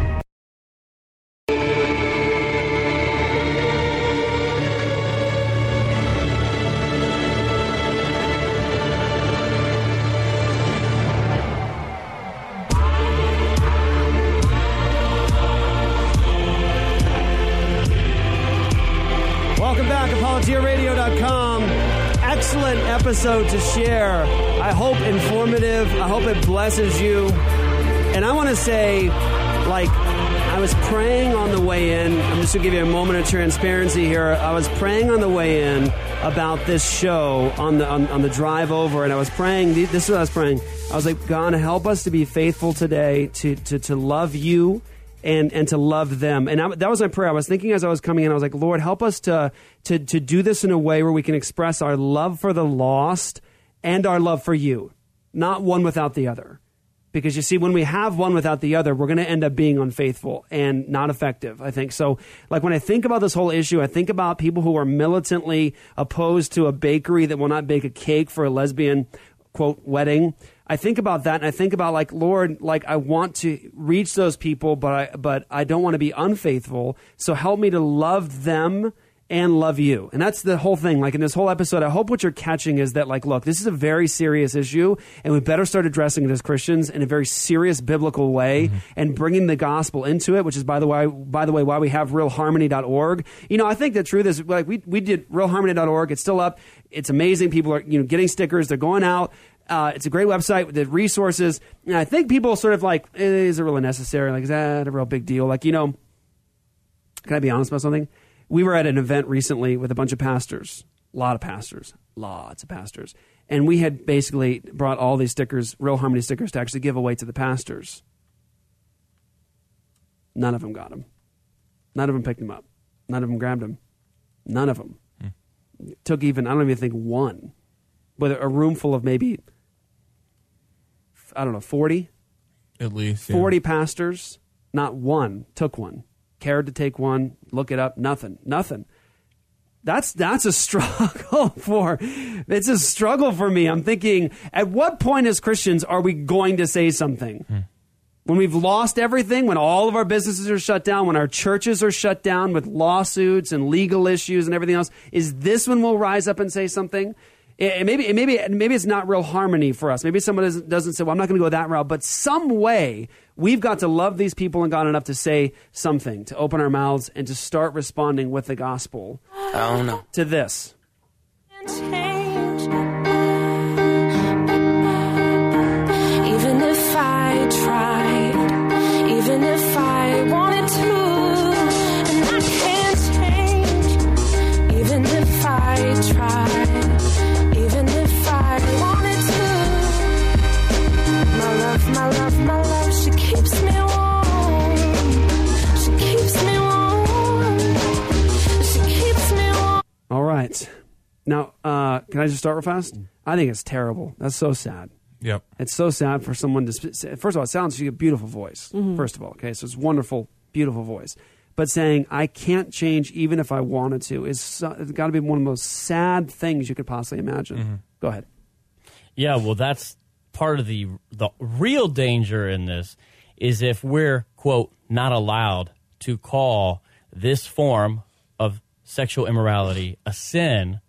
Welcome back, apologia radio dot com. Excellent episode to share. I hope informative. I hope it blesses you. And I want to say, like, I I was praying on the way in. I'm just going to give you a moment of transparency here. I was praying on the way in about this show on the on, on the drive over, and I was praying. This is what I was praying. I was like, God, help us to be faithful today, to to, to love you and and to love them. And I, that was my prayer. I was thinking as I was coming in, I was like, Lord, help us to to to do this in a way where we can express our love for the lost and our love for you, not one without the other. Because you see, when we have one without the other, we're going to end up being unfaithful and not effective, I think. So, like, when I think about this whole issue, I think about people who are militantly opposed to a bakery that will not bake a cake for a lesbian, quote, wedding. I think about that, and I think about, like, Lord, like, I want to reach those people, but I, but I don't want to be unfaithful. So help me to love them and love you. And that's the whole thing. Like, in this whole episode, I hope what you're catching is that, like, look, this is a very serious issue, and we better start addressing it as Christians in a very serious biblical way, mm-hmm. and bringing the gospel into it, which is, by the way, by the way, why we have real harmony dot org. You know, I think the truth is, like, we we did real harmony dot org. It's still up. It's amazing. People are, you know, getting stickers. They're going out. Uh, it's a great website with the resources. And I think people sort of like, eh, is it really necessary? Like, is that a real big deal? Like, you know, can I be honest about something? We were at an event recently with a bunch of pastors, a lot of pastors, lots of pastors. And we had basically brought all these stickers, Real Harmony stickers, to actually give away to the pastors. None of them got them. None of them picked them up. None of them grabbed them. None of them. Hmm. Took even, I don't even think one. With a room full of maybe, I don't know, forty?
At least, yeah.
forty pastors, not one took one. Cared to take one, look it up, nothing, nothing. That's that's a struggle for, it's a struggle for me. I'm thinking, at what point as Christians are we going to say something? Hmm. When we've lost everything, when all of our businesses are shut down, when our churches are shut down with lawsuits and legal issues and everything else, is this when we'll rise up and say something? It, maybe, maybe, maybe it's not real harmony for us. Maybe someone doesn't, doesn't say, well, I'm not going to go that route. But some way, we've got to love these people and God enough to say something, to open our mouths and to start responding with the gospel.
I don't know.
To this.
Even if I tried, even if I wanted to, and I can't change, even if I tried. My love, my love, she keeps me warm. She keeps me warm. She keeps me warm.
All right. Now, uh, can I just start real fast? I think it's terrible. That's so sad.
Yep.
It's so sad for someone to... Sp- First of all, it sounds like a beautiful voice. Mm-hmm. First of all, okay? So it's wonderful, beautiful voice. But saying, I can't change even if I wanted to, is so, it's got to be one of the most sad things you could possibly imagine. Mm-hmm. Go ahead.
Yeah, well, that's... part of the the real danger in this is if we're, quote, not allowed to call this form of sexual immorality a sin,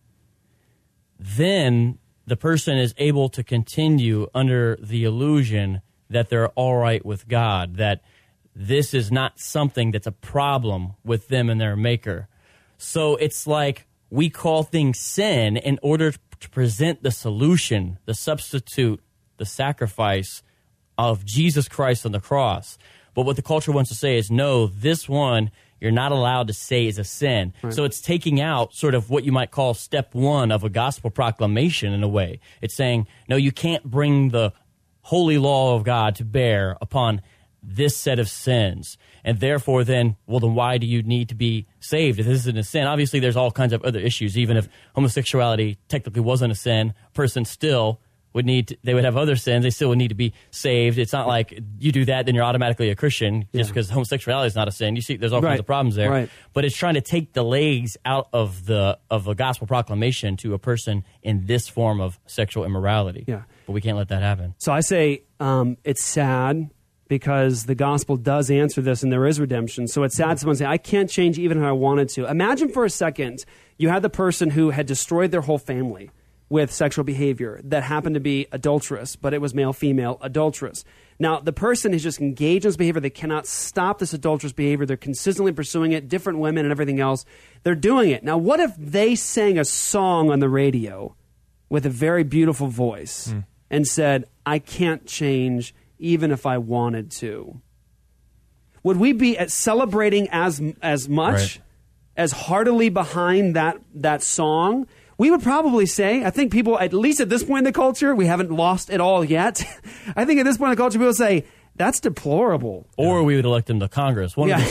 then the person is able to continue under the illusion that they're all right with God, that this is not something that's a problem with them and their maker. So it's like we call things sin in order to present the solution, the substitute, the sacrifice of Jesus Christ on the cross. But what the culture wants to say is, no, this one you're not allowed to say is a sin. Right. So it's taking out sort of what you might call step one of a gospel proclamation in a way. It's saying, no, you can't bring the holy law of God to bear upon this set of sins. And therefore then, well, then why do you need to be saved if this isn't a sin? Obviously, there's all kinds of other issues. Even if homosexuality technically wasn't a sin, a person still would need to, they would have other sins. They still would need to be saved. It's not like you do that, then you're automatically a Christian just yeah. because homosexuality is not a sin. You see, there's all
right.
kinds of problems there.
Right.
But it's trying to take the legs out of the of a gospel proclamation to a person in this form of sexual immorality.
Yeah.
But we can't let that happen.
So I say um, it's sad because the gospel does answer this and there is redemption. So it's sad someone say, I can't change even if I wanted to. Imagine for a second you had the person who had destroyed their whole family with sexual behavior that happened to be adulterous, but it was male-female adulterous. Now, the person is just engaged in this behavior. They cannot stop this adulterous behavior. They're consistently pursuing it, different women and everything else. They're doing it. Now, what if they sang a song on the radio with a very beautiful voice mm. and said, I can't change even if I wanted to? would we be at celebrating as as much,
Right.
as heartily behind that that song? We would probably say, I think people, at least at this point in the culture, we haven't lost it all yet. I think at this point in the culture, people say, that's deplorable.
Or we would elect him to Congress. One
Yeah.
of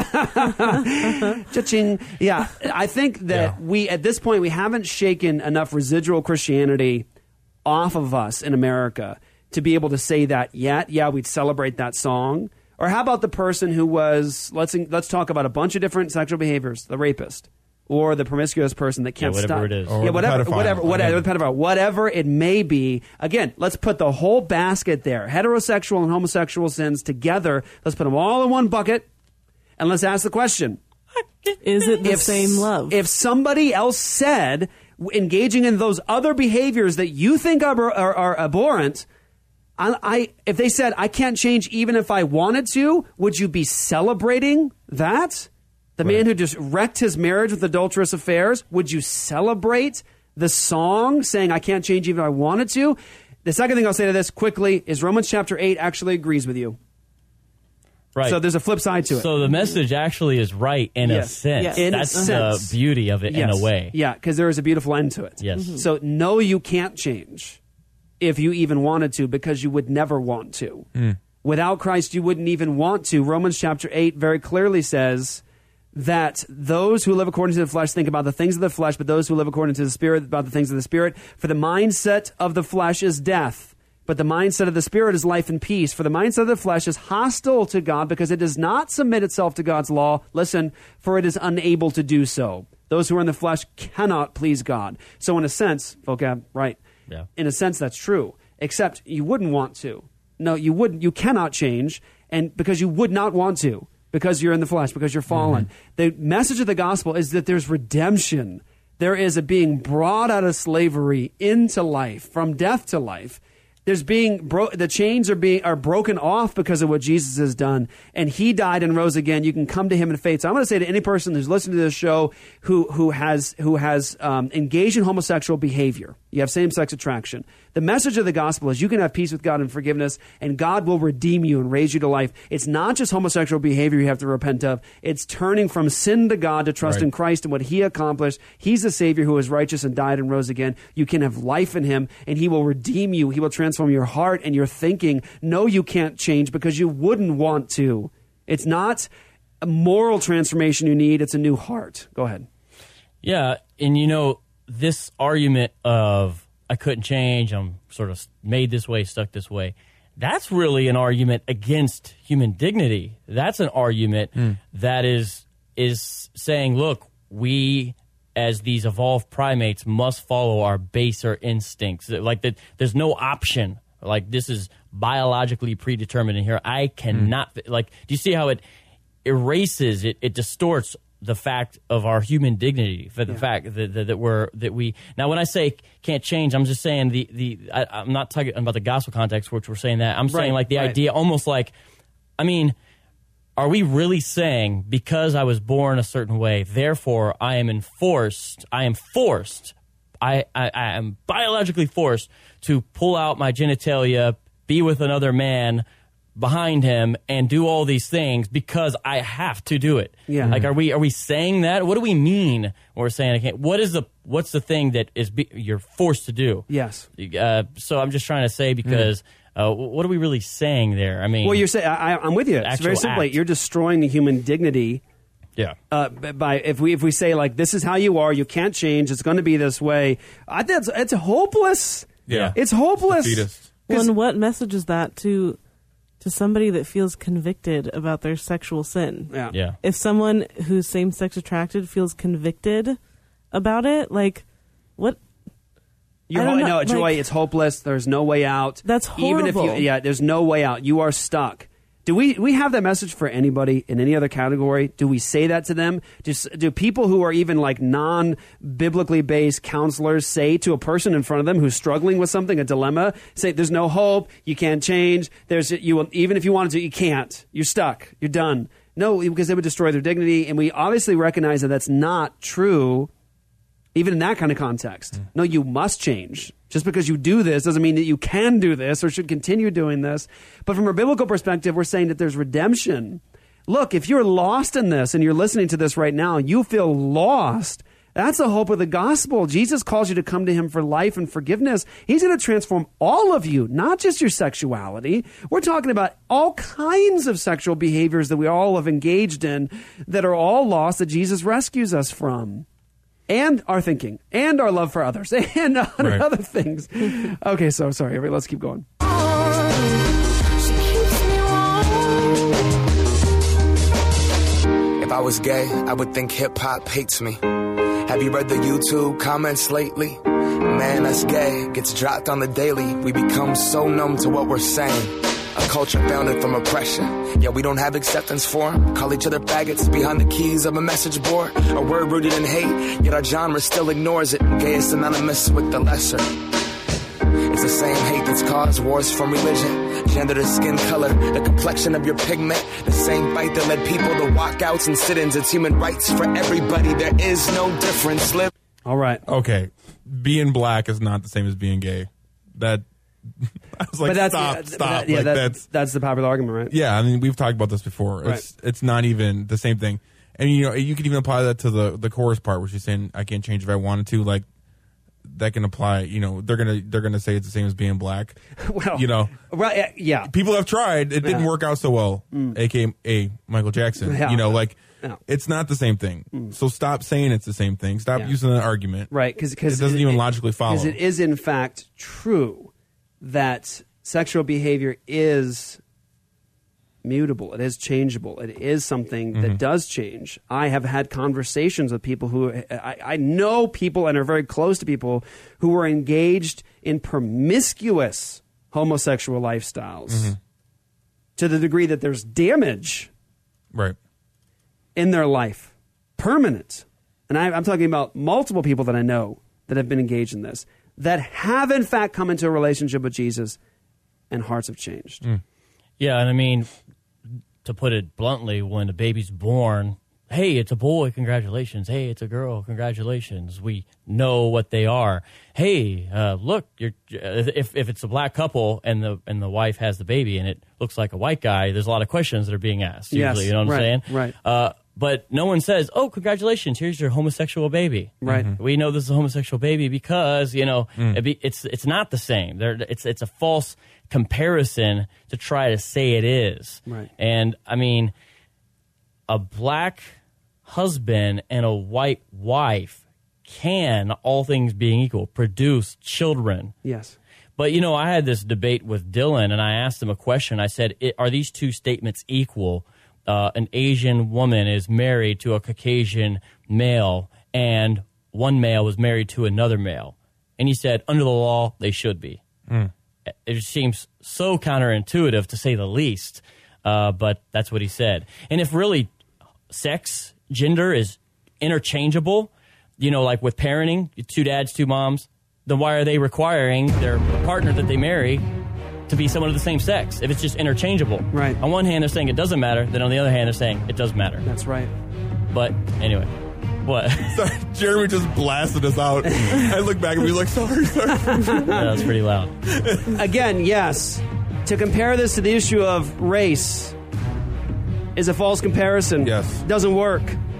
the two.
Cha-ching. Yeah, I think that we, at this point, we haven't shaken enough residual Christianity off of us in America to be able to say that yet. Yeah, we'd celebrate that song. Or how about the person who was, let's let's talk about a bunch of different sexual behaviors, the rapist. Or the promiscuous person that can't
Yeah, whatever
stop.
it is.
Yeah,
Or the
whatever,
pedophile.
whatever, whatever,
Okay.
the pedophile, whatever it may be. Again, let's put the whole basket there. Heterosexual and homosexual sins together. Let's put them all in one bucket, and let's ask the question:
Is it the
if,
same love?
If somebody else said engaging in those other behaviors that you think are, are, are abhorrent, I, I if they said I can't change even if I wanted to, would you be celebrating that? The man who just wrecked his marriage with adulterous affairs, would you celebrate the song saying, I can't change even if I wanted to? The second thing I'll say to this quickly is Romans chapter eight actually agrees with you.
Right.
So there's a flip side to it.
So the message actually is right in
Yes.
a sense.
Yes. In a
That's
sense.
the beauty of it in
Yes.
a way.
Yeah, because there is a beautiful end to it.
Yes. Mhm.
So no, you can't change if you even wanted to, because you would never want to.
Mm.
Without Christ, you wouldn't even want to. Romans chapter eight very clearly says that those who live according to the flesh think about the things of the flesh, but those who live according to the Spirit about the things of the Spirit. For the mindset of the flesh is death, but the mindset of the Spirit is life and peace. For the mindset of the flesh is hostile to God because it does not submit itself to God's law. Listen, for it is unable to do so. Those who are in the flesh cannot please God. So in a sense, vocab, right?
Yeah.
In a sense, that's true, except you wouldn't want to. No, you wouldn't. You cannot change, and because you would not want to. Because you're in the flesh, because you're fallen. Mm-hmm. The message of the gospel is that there's redemption. There is a being brought out of slavery into life, from death to life. There's being bro- the chains are being are broken off because of what Jesus has done, and He died and rose again. You can come to Him in faith. So I'm going to say to any person who's listening to this show who who has who has um, engaged in homosexual behavior, you have same-sex attraction. The message of the gospel is you can have peace with God and forgiveness, and God will redeem you and raise you to life. It's not just homosexual behavior you have to repent of. It's turning from sin to God to trust
Right.
in Christ and what He accomplished. He's the Savior who is righteous and died and rose again. You can have life in Him, and He will redeem you. He will transform your heart and your thinking. No, you can't change because you wouldn't want to. It's not a moral transformation you need. It's a new heart. Go ahead.
Yeah, and you know, this argument of I couldn't change, I'm sort of made this way, stuck this way, that's really an argument against human dignity. That's an argument
Mm.
that is is saying, look, we as these evolved primates must follow our baser instincts. Like that, there's no option. Like this is biologically predetermined in here. I cannot, like, do you see how it erases, it, it distorts the fact of our human dignity, for the
Yeah.
fact that, that, that we're that we now when I say can't change, I'm just saying the the I, I'm not talking about the gospel context, which we're saying that I'm saying
Right,
like the
right.
idea, almost like, I mean, are we really saying because I was born a certain way, therefore I am enforced, I am forced, I I, I am biologically forced to pull out my genitalia, be with another man behind him and do all these things because I have to do it.
Yeah.
Like, are we are we saying that? What do we mean when we're saying I can't? What is the what's the thing that is be, you're forced to do?
Yes.
Uh, so I'm just trying to say because uh, what are we really saying there? I mean,
Well, you're saying I, I'm with you. It's
actual
very simply,
act.
you're destroying the human dignity.
Yeah.
Uh, b- by if we if we say like this is how you are, you can't change. It's going to be this way. I think it's, it's hopeless.
Yeah.
It's hopeless.
Defeatist.
Well, and what message is that to to somebody that feels convicted about their sexual sin?
Yeah.
Yeah.
If someone who's same sex attracted feels convicted about it, like what?
You're
I don't
ho-
know,
no, Joy.
like-
It's hopeless. There's no way out.
That's
Even if
horrible.
you, yeah, there's no way out. You are stuck. Do we we have that message for anybody in any other category? Do we say that to them? Just do people who are even like non-biblically based counselors say to a person in front of them who's struggling with something, a dilemma, say there's no hope, you can't change. There's you will, even if you wanted to, you can't. You're stuck. You're done. No, because they would destroy their dignity, and we obviously recognize that that's not true. Even in that kind of context. No, you must change. Just because you do this doesn't mean that you can do this or should continue doing this. But from a biblical perspective, we're saying that there's redemption. look, if you're lost in this and you're listening to this right now, you feel lost. That's the hope of the gospel. Jesus calls you to come to him for life and forgiveness. He's going to transform all of you, not just your sexuality. We're talking about all kinds of sexual behaviors that we all have engaged in that are all lost that Jesus rescues us from. And our thinking, and our love for others, and
Right.
other things. Okay, so sorry, everybody, let's keep going.
If I was gay, I would think hip-hop hates me. Have you read the YouTube comments lately? Man, that's gay. Gets dropped on the daily. We become so numb to what we're saying. A culture founded from oppression. Yeah, we don't have acceptance for 'em. Call each other faggots behind the keys of a message board. A word rooted in hate, yet our genre still ignores it. Gay is synonymous with the lesser. It's the same hate that's caused wars from religion, gender to skin color, the complexion of your pigment. The same fight that led people to walkouts and sit-ins. It's human rights for everybody. There is no difference. Live.
All right.
Okay. Being black is not the same as being gay. That I was like,
But that's,
stop,
uh,
stop.
that- yeah,
like,
that-
that's
that's the popular argument, right?
Yeah, I mean, we've talked about this before.
Right.
It's it's not even the same thing. And you know, you could even apply that to the the chorus part, where she's saying, "I can't change if I wanted to." Like that can apply. You know, they're gonna they're gonna say it's the same as being black.
Well,
you know,
right? uh, Yeah.
people have tried. It didn't
Yeah.
work out so well.
Mm.
A K A Michael Jackson.
Yeah.
You know, like
Yeah.
it's not the same thing.
Mm.
So stop saying it's the same thing. Stop
Yeah.
using that argument.
Right, because
it doesn't even logically follow.
Because it is in fact true that sexual behavior is mutable. It is changeable. It is something
Mhm.
that does change. I have had conversations with people who I, I know people and are very close to people who were engaged in promiscuous homosexual lifestyles
Mhm.
to the degree that there's damage
Right.
in their life, permanent. And I, I'm talking about multiple people that I know that have been engaged in this, that have in fact come into a relationship with Jesus and hearts have changed.
Mm.
Yeah, and I mean, to put it bluntly, when a baby's born, hey, it's a boy, congratulations. Hey, it's a girl, congratulations. We know what they are. Hey, uh, look, you're, if if it's a black couple and the and the wife has the baby and it looks like a white guy, there's a lot of questions that are being asked. Usually,
Yes,
you know what
right,
I'm saying?
right.
Uh, but no one says, "Oh, congratulations! Here's your homosexual baby."
Right.
Mhm. We know this is a homosexual baby because you know
Mm.
it be, it's it's not the same. There, it's it's a false comparison to try to say it is.
Right.
And I mean, a black husband and a white wife can, all things being equal, produce children.
Yes.
But, you know, I had this debate with Dylan, and I asked him a question. I said, "I- are these two statements equal? Uh, an Asian woman is married to a Caucasian male, and one male was married to another male." And he said, under the law, they should be.
Mm.
It just seems so counterintuitive, to say the least. Uh, but that's what he said. And if really sex, gender is interchangeable, you know, like with parenting, two dads, two moms, then why are they requiring their partner that they marry to be someone of the same sex if it's just interchangeable?
Right.
On one hand, they're saying it doesn't matter. Then on the other hand, they're saying it does matter.
That's right.
But anyway, what?
Sorry, Jeremy just blasted us out. I look back and be like, sorry, sorry.
Yeah, that was pretty loud.
Again, yes, to compare this to the issue of race is a false comparison.
Yes.
Doesn't work.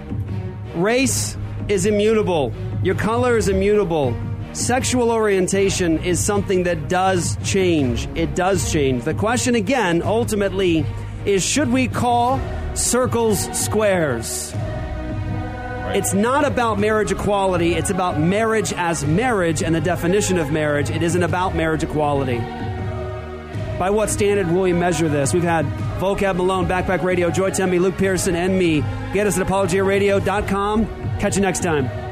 Race is immutable. Your color is immutable. Sexual orientation is something that does change. It does change. The question, again, ultimately, is should we call circles squares? It's not about marriage equality. It's about marriage as marriage and the definition of marriage. It isn't about marriage equality. By what standard will we measure this? We've had Vocab Malone, Backpack Radio, Joy Temby, Luke Pearson, and me. Get us at apologia radio dot com. Catch you next time.